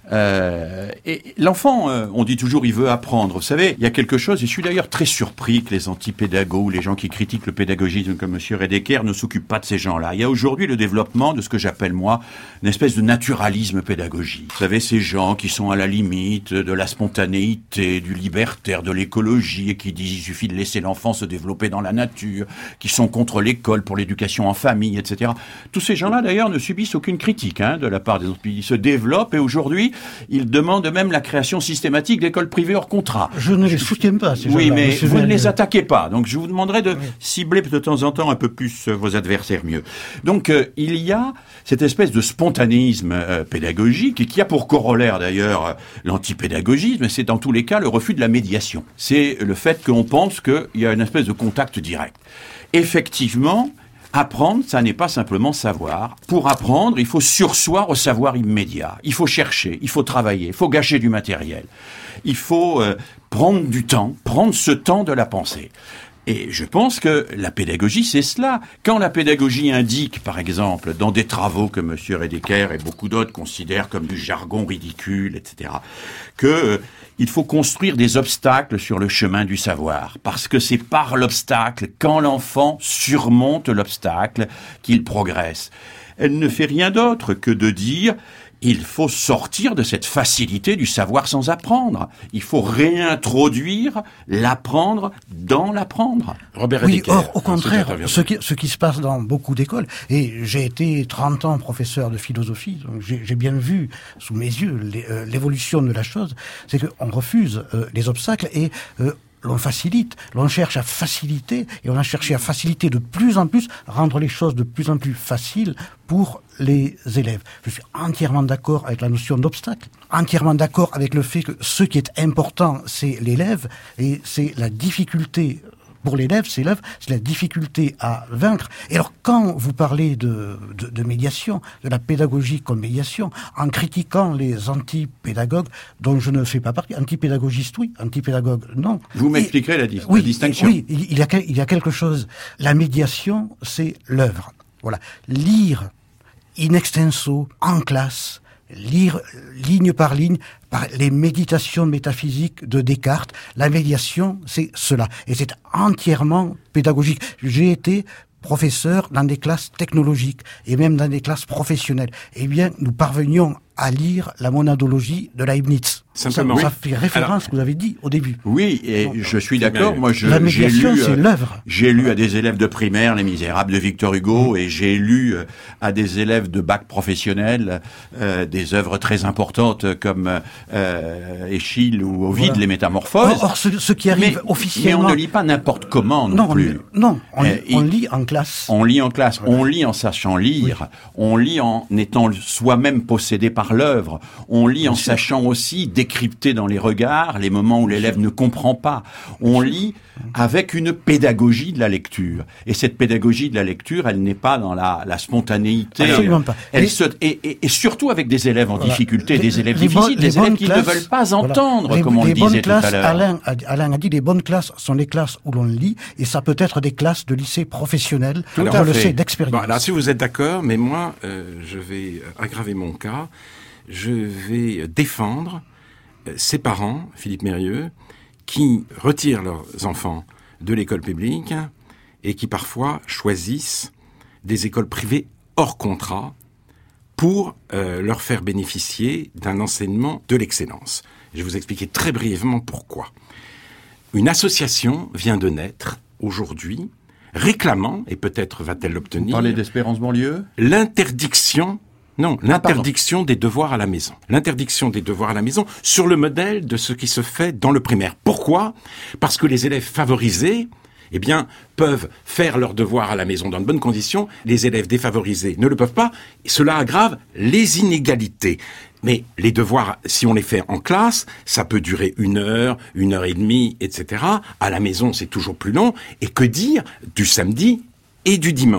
Euh, et l'enfant, euh, on dit toujours, il veut apprendre. Vous savez, il y a quelque chose, et je suis d'ailleurs très surpris que les antipédagogues ou les gens qui critiquent le pédagogisme comme M. Redeker ne s'occupent pas de ces gens-là. Il y a aujourd'hui le développement de ce que j'appelle, moi, une espèce de naturalisme pédagogique. Vous savez, ces gens qui sont à la limite de la spontanéité, du libertaire, de l'écologie, et qui disent il suffit de laisser l'enfant se développer dans la nature, qui sont contre l'école pour l'éducation en famille, et cetera. Tous ces gens-là, d'ailleurs, ne subissent aucune critique hein, de la part des autres pays. Ils se développent, et aujourd'hui, ils demandent même la création systématique d'écoles privées hors contrat. Je ne les soutiens pas, ces Oui, gens-là, mais monsieur vous ne Vergne. les attaquez pas. Donc, je vous demanderai de Oui. cibler de temps en temps un peu plus euh, vos adversaires mieux. Donc, euh, il y a cette espèce de spontanéisme euh, pédagogique et qui a pour corollaire, d'ailleurs, euh, l'antipédagogisme. C'est dans tous les cas le refus de la médiation. C'est le fait qu'on pense qu'il y a une espèce de contact direct. Effectivement, apprendre, ça n'est pas simplement savoir. Pour apprendre, il faut surseoir au savoir immédiat. Il faut chercher, il faut travailler, il faut gâcher du matériel. Il faut euh, prendre du temps, prendre ce temps de la pensée. Et je pense que la pédagogie, c'est cela. Quand la pédagogie indique, par exemple, dans des travaux que M. Redeker et beaucoup d'autres considèrent comme du jargon ridicule, et cetera, que euh, il faut construire des obstacles sur le chemin du savoir, parce que c'est par l'obstacle, quand l'enfant surmonte l'obstacle, qu'il progresse. Elle ne fait rien d'autre que de dire il faut sortir de cette facilité du savoir sans apprendre. Il faut réintroduire l'apprendre dans l'apprendre. Robert Oui, Redeker, or, au contraire, secrétaire ce qui, ce qui se passe dans beaucoup d'écoles, et j'ai été trente ans professeur de philosophie, donc j'ai, j'ai bien vu sous mes yeux les, euh, l'évolution de la chose, c'est qu'on refuse euh, les obstacles et euh, l'on facilite, l'on cherche à faciliter, et on a cherché à faciliter de plus en plus, rendre les choses de plus en plus faciles pour les élèves. Je suis entièrement d'accord avec la notion d'obstacle, entièrement d'accord avec le fait que ce qui est important, c'est l'élève, et c'est la difficulté pour l'élève, c'est l'élève, c'est la difficulté à vaincre. Et alors, quand vous parlez de, de, de médiation, de la pédagogie comme médiation, en critiquant les antipédagogues, dont je ne fais pas partie, antipédagogistes, oui, antipédagogues, non. Vous m'expliquerez la, di- oui, la distinction. Oui, il y a, il y a quelque chose. La médiation, c'est l'œuvre. Voilà. Lire in extenso, en classe, lire ligne par ligne, par les méditations métaphysiques de Descartes. La médiation, c'est cela. Et c'est entièrement pédagogique. J'ai été professeur dans des classes technologiques et même dans des classes professionnelles. Eh bien, nous parvenions à lire la monadologie de Leibniz. Simplement. Ça, ça Oui. fait référence Alors, à ce que vous avez dit au début. Oui, et Donc, je suis d'accord. Moi, je, la j'ai médiation, lu, c'est euh, l'œuvre. j'ai lu à des élèves de primaire Les Misérables de Victor Hugo, et j'ai lu euh, à des élèves de bac professionnel euh, des œuvres très importantes comme euh, Échille ou Ovide, Voilà. les Métamorphoses. Or, or, ce, ce qui arrive mais, officiellement... mais on ne lit pas n'importe comment non, non, on- plus. non, on, Euh, on il- lit en classe. On lit en classe, on lit en sachant lire, on lit en étant soi-même possédé par l'œuvre, on lit en sachant aussi décrypter dans les regards les moments où l'élève ne comprend pas. On lit avec une pédagogie de la lecture. Et cette pédagogie de la lecture, elle n'est pas dans la, la spontanéité. Absolument pas. Elle Et- se, et, et, et surtout avec des élèves en Voilà. difficulté, Les- des élèves les difficiles, bonnes- les des élèves bonnes qui classes, ne veulent pas voilà. entendre, Les- comme on les le bonnes disait classes, tout à l'heure. Alain a, Alain a dit, les bonnes classes sont les classes où l'on lit, et ça peut être des classes de lycée professionnel. Tout je à le fait. sais d'expérience. Bon, alors, si vous êtes d'accord, mais moi, euh, je vais aggraver mon cas. Je vais défendre euh, ces parents, Philippe Mérieux, qui retirent leurs enfants de l'école publique et qui parfois choisissent des écoles privées hors contrat pour euh, leur faire bénéficier d'un enseignement de l'excellence. Je vais vous expliquer très brièvement pourquoi. Une association vient de naître aujourd'hui, réclamant, et peut-être va-t-elle l'obtenir, Parler d'Espérance banlieue? l'interdiction, non, l'interdiction des devoirs à la maison. L'interdiction des devoirs à la maison sur le modèle de ce qui se fait dans le primaire. Pourquoi ? Parce que les élèves favorisés, eh bien, peuvent faire leurs devoirs à la maison dans de bonnes conditions. Les élèves défavorisés ne le peuvent pas. Et cela aggrave les inégalités. Mais les devoirs, si on les fait en classe, ça peut durer une heure, une heure et demie, et cetera. À la maison, c'est toujours plus long. Et que dire du samedi et du dimanche ?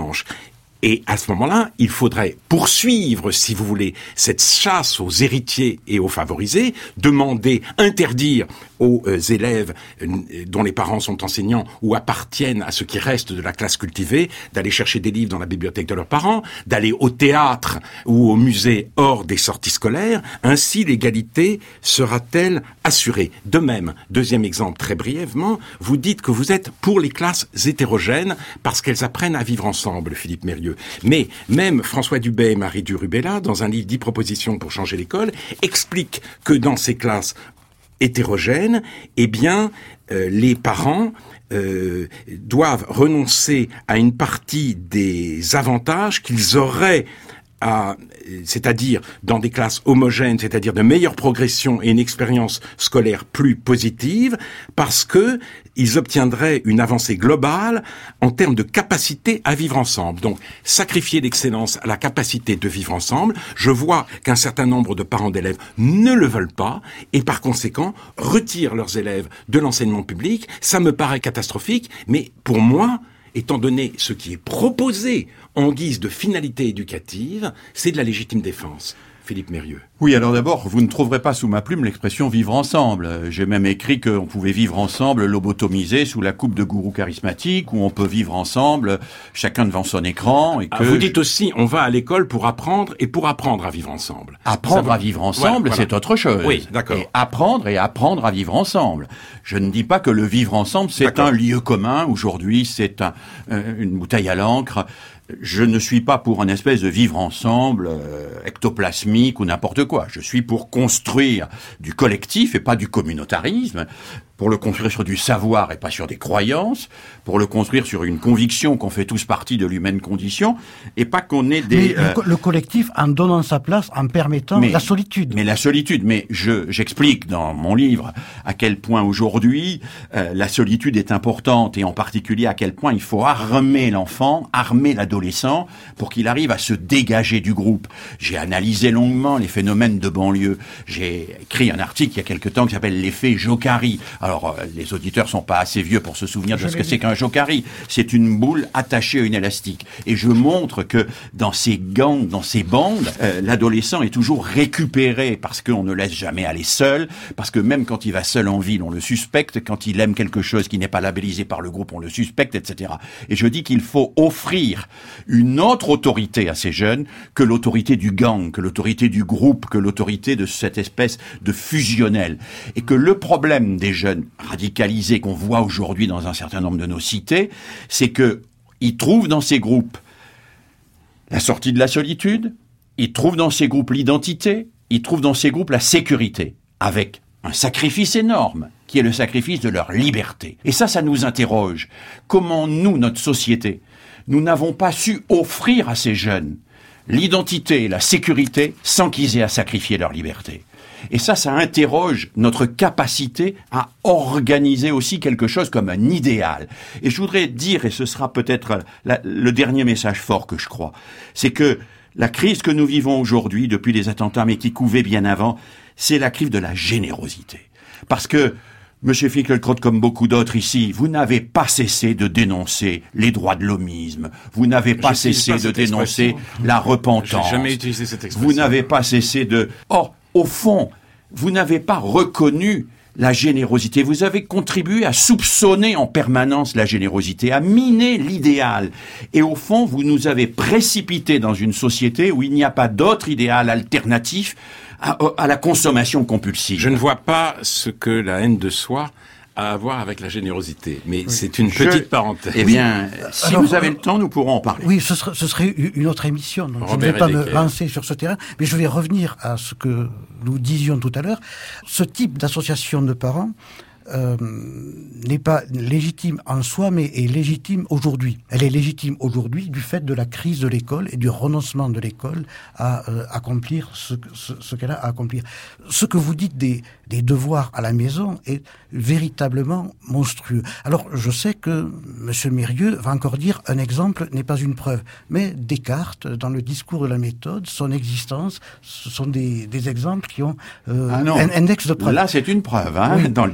Et à ce moment-là, il faudrait poursuivre, si vous voulez, cette chasse aux héritiers et aux favorisés, demander, interdire aux euh, élèves euh, dont les parents sont enseignants ou appartiennent à ce qui reste de la classe cultivée, d'aller chercher des livres dans la bibliothèque de leurs parents, d'aller au théâtre ou au musée hors des sorties scolaires. Ainsi, l'égalité sera-t-elle assurée? De même, deuxième exemple très brièvement, vous dites que vous êtes pour les classes hétérogènes parce qu'elles apprennent à vivre ensemble, Philippe Mérieux. Mais même François Dubay et Marie Durubella, dans un livre dix propositions pour changer l'école, expliquent que dans ces classes hétérogènes, eh bien, euh, les parents euh, doivent renoncer à une partie des avantages qu'ils auraient à, c'est-à-dire dans des classes homogènes, c'est-à-dire de meilleure progression et une expérience scolaire plus positive, parce que ils obtiendraient une avancée globale en termes de capacité à vivre ensemble. Donc, sacrifier l'excellence à la capacité de vivre ensemble, je vois qu'un certain nombre de parents d'élèves ne le veulent pas, et par conséquent, retirent leurs élèves de l'enseignement public. Ça me paraît catastrophique, mais pour moi, étant donné ce qui est proposé en guise de finalité éducative, c'est de la légitime défense. Philippe Mérieux. Oui, alors d'abord, vous ne trouverez pas sous ma plume l'expression « vivre ensemble ». J'ai même écrit qu'on pouvait vivre ensemble lobotomisé sous la coupe de gourou charismatique, ou on peut vivre ensemble chacun devant son écran. Et que ah, vous dites aussi, on va à l'école pour apprendre et pour apprendre à vivre ensemble. Apprendre va... à vivre ensemble, ouais, voilà. C'est autre chose. Oui, d'accord. Et apprendre et apprendre à vivre ensemble. Je ne dis pas que le vivre ensemble, c'est d'accord. Un lieu commun. Aujourd'hui, c'est un, une bouteille à l'encre. Je ne suis pas pour une espèce de vivre ensemble euh, ectoplasmique ou n'importe quoi. Je suis pour construire du collectif et pas du communautarisme, pour le construire sur du savoir et pas sur des croyances, pour le construire sur une conviction qu'on fait tous partie de l'humaine condition, et pas qu'on ait des... Mais euh... le, le collectif en donnant sa place, en permettant mais, la solitude. Mais la solitude, mais je j'explique dans mon livre à quel point aujourd'hui euh, la solitude est importante, et en particulier à quel point il faut armer l'enfant, armer l'adolescent, pour qu'il arrive à se dégager du groupe. J'ai analysé longuement les phénomènes de banlieue. J'ai écrit un article il y a quelque temps qui s'appelle « L'effet Jokari ». Alors, les auditeurs sont pas assez vieux pour se souvenir de ce que c'est qu'un jokari. C'est une boule attachée à une élastique. Et je montre que dans ces gangs, dans ces bandes, euh, l'adolescent est toujours récupéré parce qu'on ne laisse jamais aller seul, parce que même quand il va seul en ville, on le suspecte. Quand il aime quelque chose qui n'est pas labellisé par le groupe, on le suspecte, et cetera. Et je dis qu'il faut offrir une autre autorité à ces jeunes que l'autorité du gang, que l'autorité du groupe, que l'autorité de cette espèce de fusionnel. Et que le problème des jeunes radicalisés qu'on voit aujourd'hui dans un certain nombre de nos cités, c'est que ils trouvent dans ces groupes la sortie de la solitude, ils trouvent dans ces groupes l'identité, ils trouvent dans ces groupes la sécurité, avec un sacrifice énorme, qui est le sacrifice de leur liberté. Et ça, ça nous interroge. Comment nous, notre société, nous n'avons pas su offrir à ces jeunes l'identité et la sécurité sans qu'ils aient à sacrifier leur liberté. Et ça, ça interroge notre capacité à organiser aussi quelque chose comme un idéal. Et je voudrais dire, et ce sera peut-être la, le dernier message fort que je crois, c'est que la crise que nous vivons aujourd'hui, depuis les attentats, mais qui couvait bien avant, c'est la crise de la générosité. Parce que, Monsieur Finkielkraut, comme beaucoup d'autres ici, vous n'avez pas cessé de dénoncer les droits de l'homisme. Vous n'avez pas cessé pas de dénoncer la repentance. J'ai jamais utilisé cette expression. Vous n'avez pas cessé de... Or, au fond, vous n'avez pas reconnu la générosité. Vous avez contribué à soupçonner en permanence la générosité, à miner l'idéal. Et au fond, vous nous avez précipités dans une société où il n'y a pas d'autre idéal alternatif à, à la consommation compulsive. Je ne vois pas ce que la haine de soi a à voir avec la générosité, mais oui. C'est une petite je... parenthèse. Eh bien, oui. si Alors, vous avez le temps, nous pourrons en parler. Oui, ce serait, ce serait une autre émission, donc je ne vais pas me lancer sur ce terrain, mais je vais revenir à ce que nous disions tout à l'heure. Ce type d'association de parents Euh, n'est pas légitime en soi, mais est légitime aujourd'hui. Elle est légitime aujourd'hui du fait de la crise de l'école et du renoncement de l'école à euh, accomplir ce, ce, ce qu'elle a à accomplir. Ce que vous dites des, des devoirs à la maison est véritablement monstrueux. Alors, je sais que M. Mérieux va encore dire un exemple n'est pas une preuve, mais Descartes, dans le discours de la méthode, son existence, ce sont des, des exemples qui ont euh, ah non. un index de preuve. Là, c'est une preuve, hein, oui. Dans le discours bon.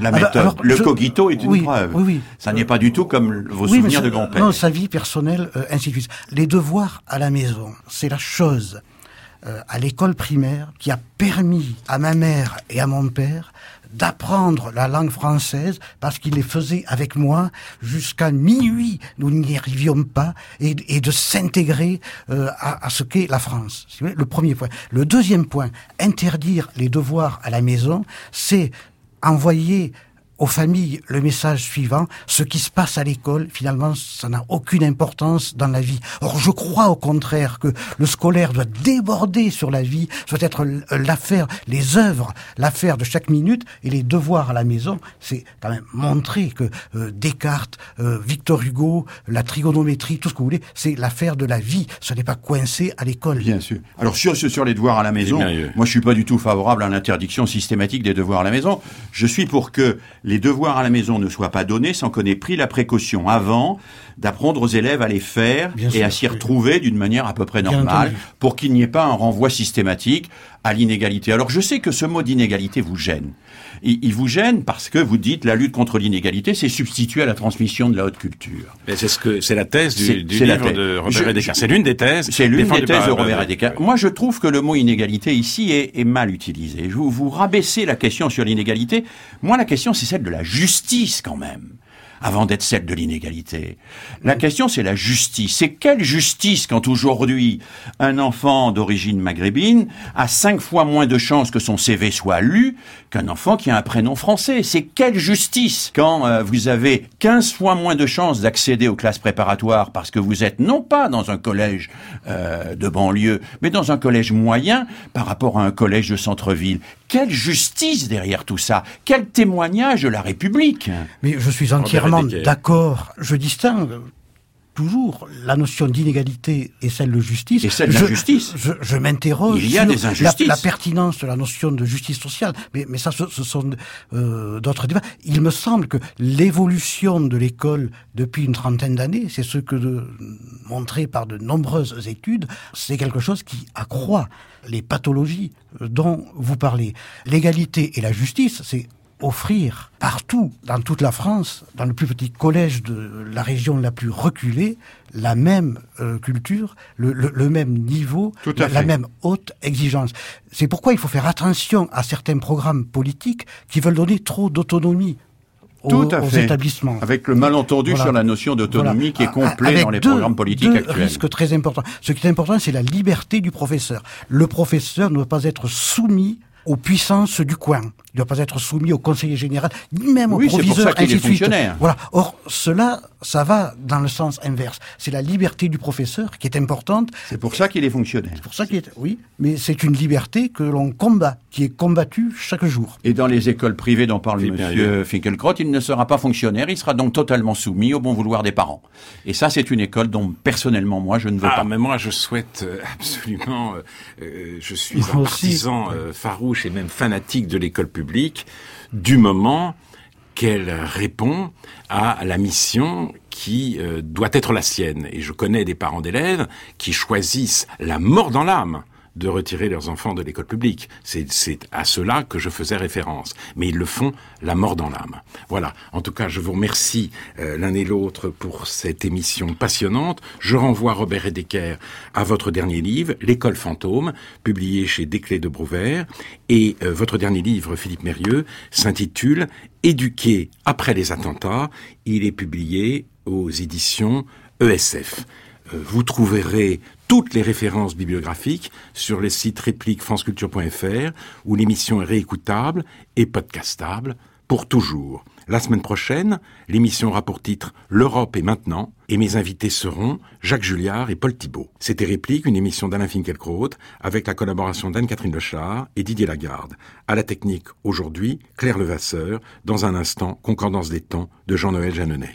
la Ah méthode. bah, alors, le je... cogito est une oui, preuve. Oui, oui. Ça n'est pas du tout comme vos oui, souvenirs de grand-père. Non, sa vie personnelle, euh, ainsi de suite. Les devoirs à la maison, c'est la chose euh, à l'école primaire qui a permis à ma mère et à mon père d'apprendre la langue française parce qu'il les faisait avec moi jusqu'à minuit. Nous n'y arrivions pas et, et de s'intégrer euh, à, à ce qu'est la France. C'est le premier point. Le deuxième point, interdire les devoirs à la maison, c'est envoyer aux familles le message suivant: ce qui se passe à l'école, finalement, ça n'a aucune importance dans la vie. Or, je crois au contraire que le scolaire doit déborder sur la vie, doit être l'affaire, les œuvres, l'affaire de chaque minute, et les devoirs à la maison, c'est quand même montrer que euh, Descartes, euh, Victor Hugo, la trigonométrie, tout ce que vous voulez, c'est l'affaire de la vie. Ce n'est pas coincé à l'école. Bien sûr. Alors sur sur les devoirs à la maison, moi je suis pas du tout favorable à l'interdiction systématique des devoirs à la maison. Je suis pour que les devoirs à la maison ne soient pas donnés sans qu'on ait pris la précaution avant d'apprendre aux élèves à les faire Bien et sûr, à s'y retrouver oui. d'une manière à peu près normale pour qu'il n'y ait pas un renvoi systématique à l'inégalité. Alors je sais que ce mot d'inégalité vous gêne. Il, il vous gêne parce que vous dites la lutte contre l'inégalité, c'est substituer à la transmission de la haute culture. Mais c'est ce que c'est la thèse du, c'est, du c'est livre thèse. de Robert Heidegger. C'est l'une des thèses. C'est l'une des thèses de Robert Heidegger. Moi, je trouve que le mot inégalité ici est, est mal utilisé. Vous, vous rabaissez la question sur l'inégalité. Moi, la question, c'est celle de la justice quand même, avant d'être celle de l'inégalité. La question, c'est la justice. C'est quelle justice quand aujourd'hui, un enfant d'origine maghrébine a cinq fois moins de chances que son C V soit lu qu'un enfant qui a un prénom français? C'est quelle justice quand euh, vous avez quinze fois moins de chances d'accéder aux classes préparatoires parce que vous êtes non pas dans un collège euh, de banlieue, mais dans un collège moyen par rapport à un collège de centre-ville? Quelle justice derrière tout ça? Quel témoignage de la République? Mais je suis entièrement d'accord. Je distingue toujours la notion d'inégalité et celle de justice. Et celle je, d'injustice. Je, je m'interroge Il y a sur des injustices. La, la pertinence de la notion de justice sociale. Mais, mais ça, ce, ce sont euh, d'autres débats. Il me semble que l'évolution de l'école depuis une trentaine d'années, c'est ce que de, montré par de nombreuses études, c'est quelque chose qui accroît les pathologies dont vous parlez. L'égalité et la justice, c'est offrir partout, dans toute la France, dans le plus petit collège de la région la plus reculée, la même euh, culture, le, le, le même niveau, la, la même haute exigence. C'est pourquoi il faut faire attention à certains programmes politiques qui veulent donner trop d'autonomie aux, Tout à aux fait. établissements. Avec le malentendu voilà. sur la notion d'autonomie voilà. qui est complet Avec dans les deux, programmes politiques deux actuels. Risque très important. Ce qui est important, c'est la liberté du professeur. Le professeur ne doit pas être soumis aux puissances du coin. Il ne doit pas être soumis au conseiller général, ni même oui, au proviseur, c'est pour ça qu'il ainsi est de suite. Fonctionnaire. Voilà. Or, cela, ça va dans le sens inverse. C'est la liberté du professeur qui est importante. C'est pour ça qu'il est fonctionnaire. C'est pour ça qu'il est, oui. Mais c'est une liberté que l'on combat, qui est combattue chaque jour. Et dans les écoles privées dont parle Monsieur Finkielkraut, il ne sera pas fonctionnaire, il sera donc totalement soumis au bon vouloir des parents. Et ça, c'est une école dont, personnellement, moi, je ne veux ah, pas. Mais moi, je souhaite absolument, euh, je suis moi un aussi. partisan euh, farouche et même fanatique de l'école publique, du moment qu'elle répond à la mission qui euh, doit être la sienne. Et je connais des parents d'élèves qui choisissent la mort dans l'âme de retirer leurs enfants de l'école publique. C'est, c'est à cela que je faisais référence. Mais ils le font la mort dans l'âme. Voilà. En tout cas, je vous remercie euh, l'un et l'autre pour cette émission passionnante. Je renvoie Robert Heidegger à votre dernier livre, L'école fantôme, publié chez Desclés de Brouwer. Et euh, votre dernier livre, Philippe Mérieux, s'intitule Éduquer après les attentats. Il est publié aux éditions E S F. Euh, vous trouverez toutes les références bibliographiques sur le site réplique franceculture point f r où l'émission est réécoutable et podcastable pour toujours. La semaine prochaine, l'émission aura pour titre « L'Europe est maintenant » et mes invités seront Jacques Julliard et Paul Thibault. C'était Réplique, une émission d'Alain Finkielkraut avec la collaboration d'Anne-Catherine Lechard et Didier Lagarde. À la technique aujourd'hui, Claire Levasseur. Dans un instant, Concordance des temps de Jean-Noël Jeanneney.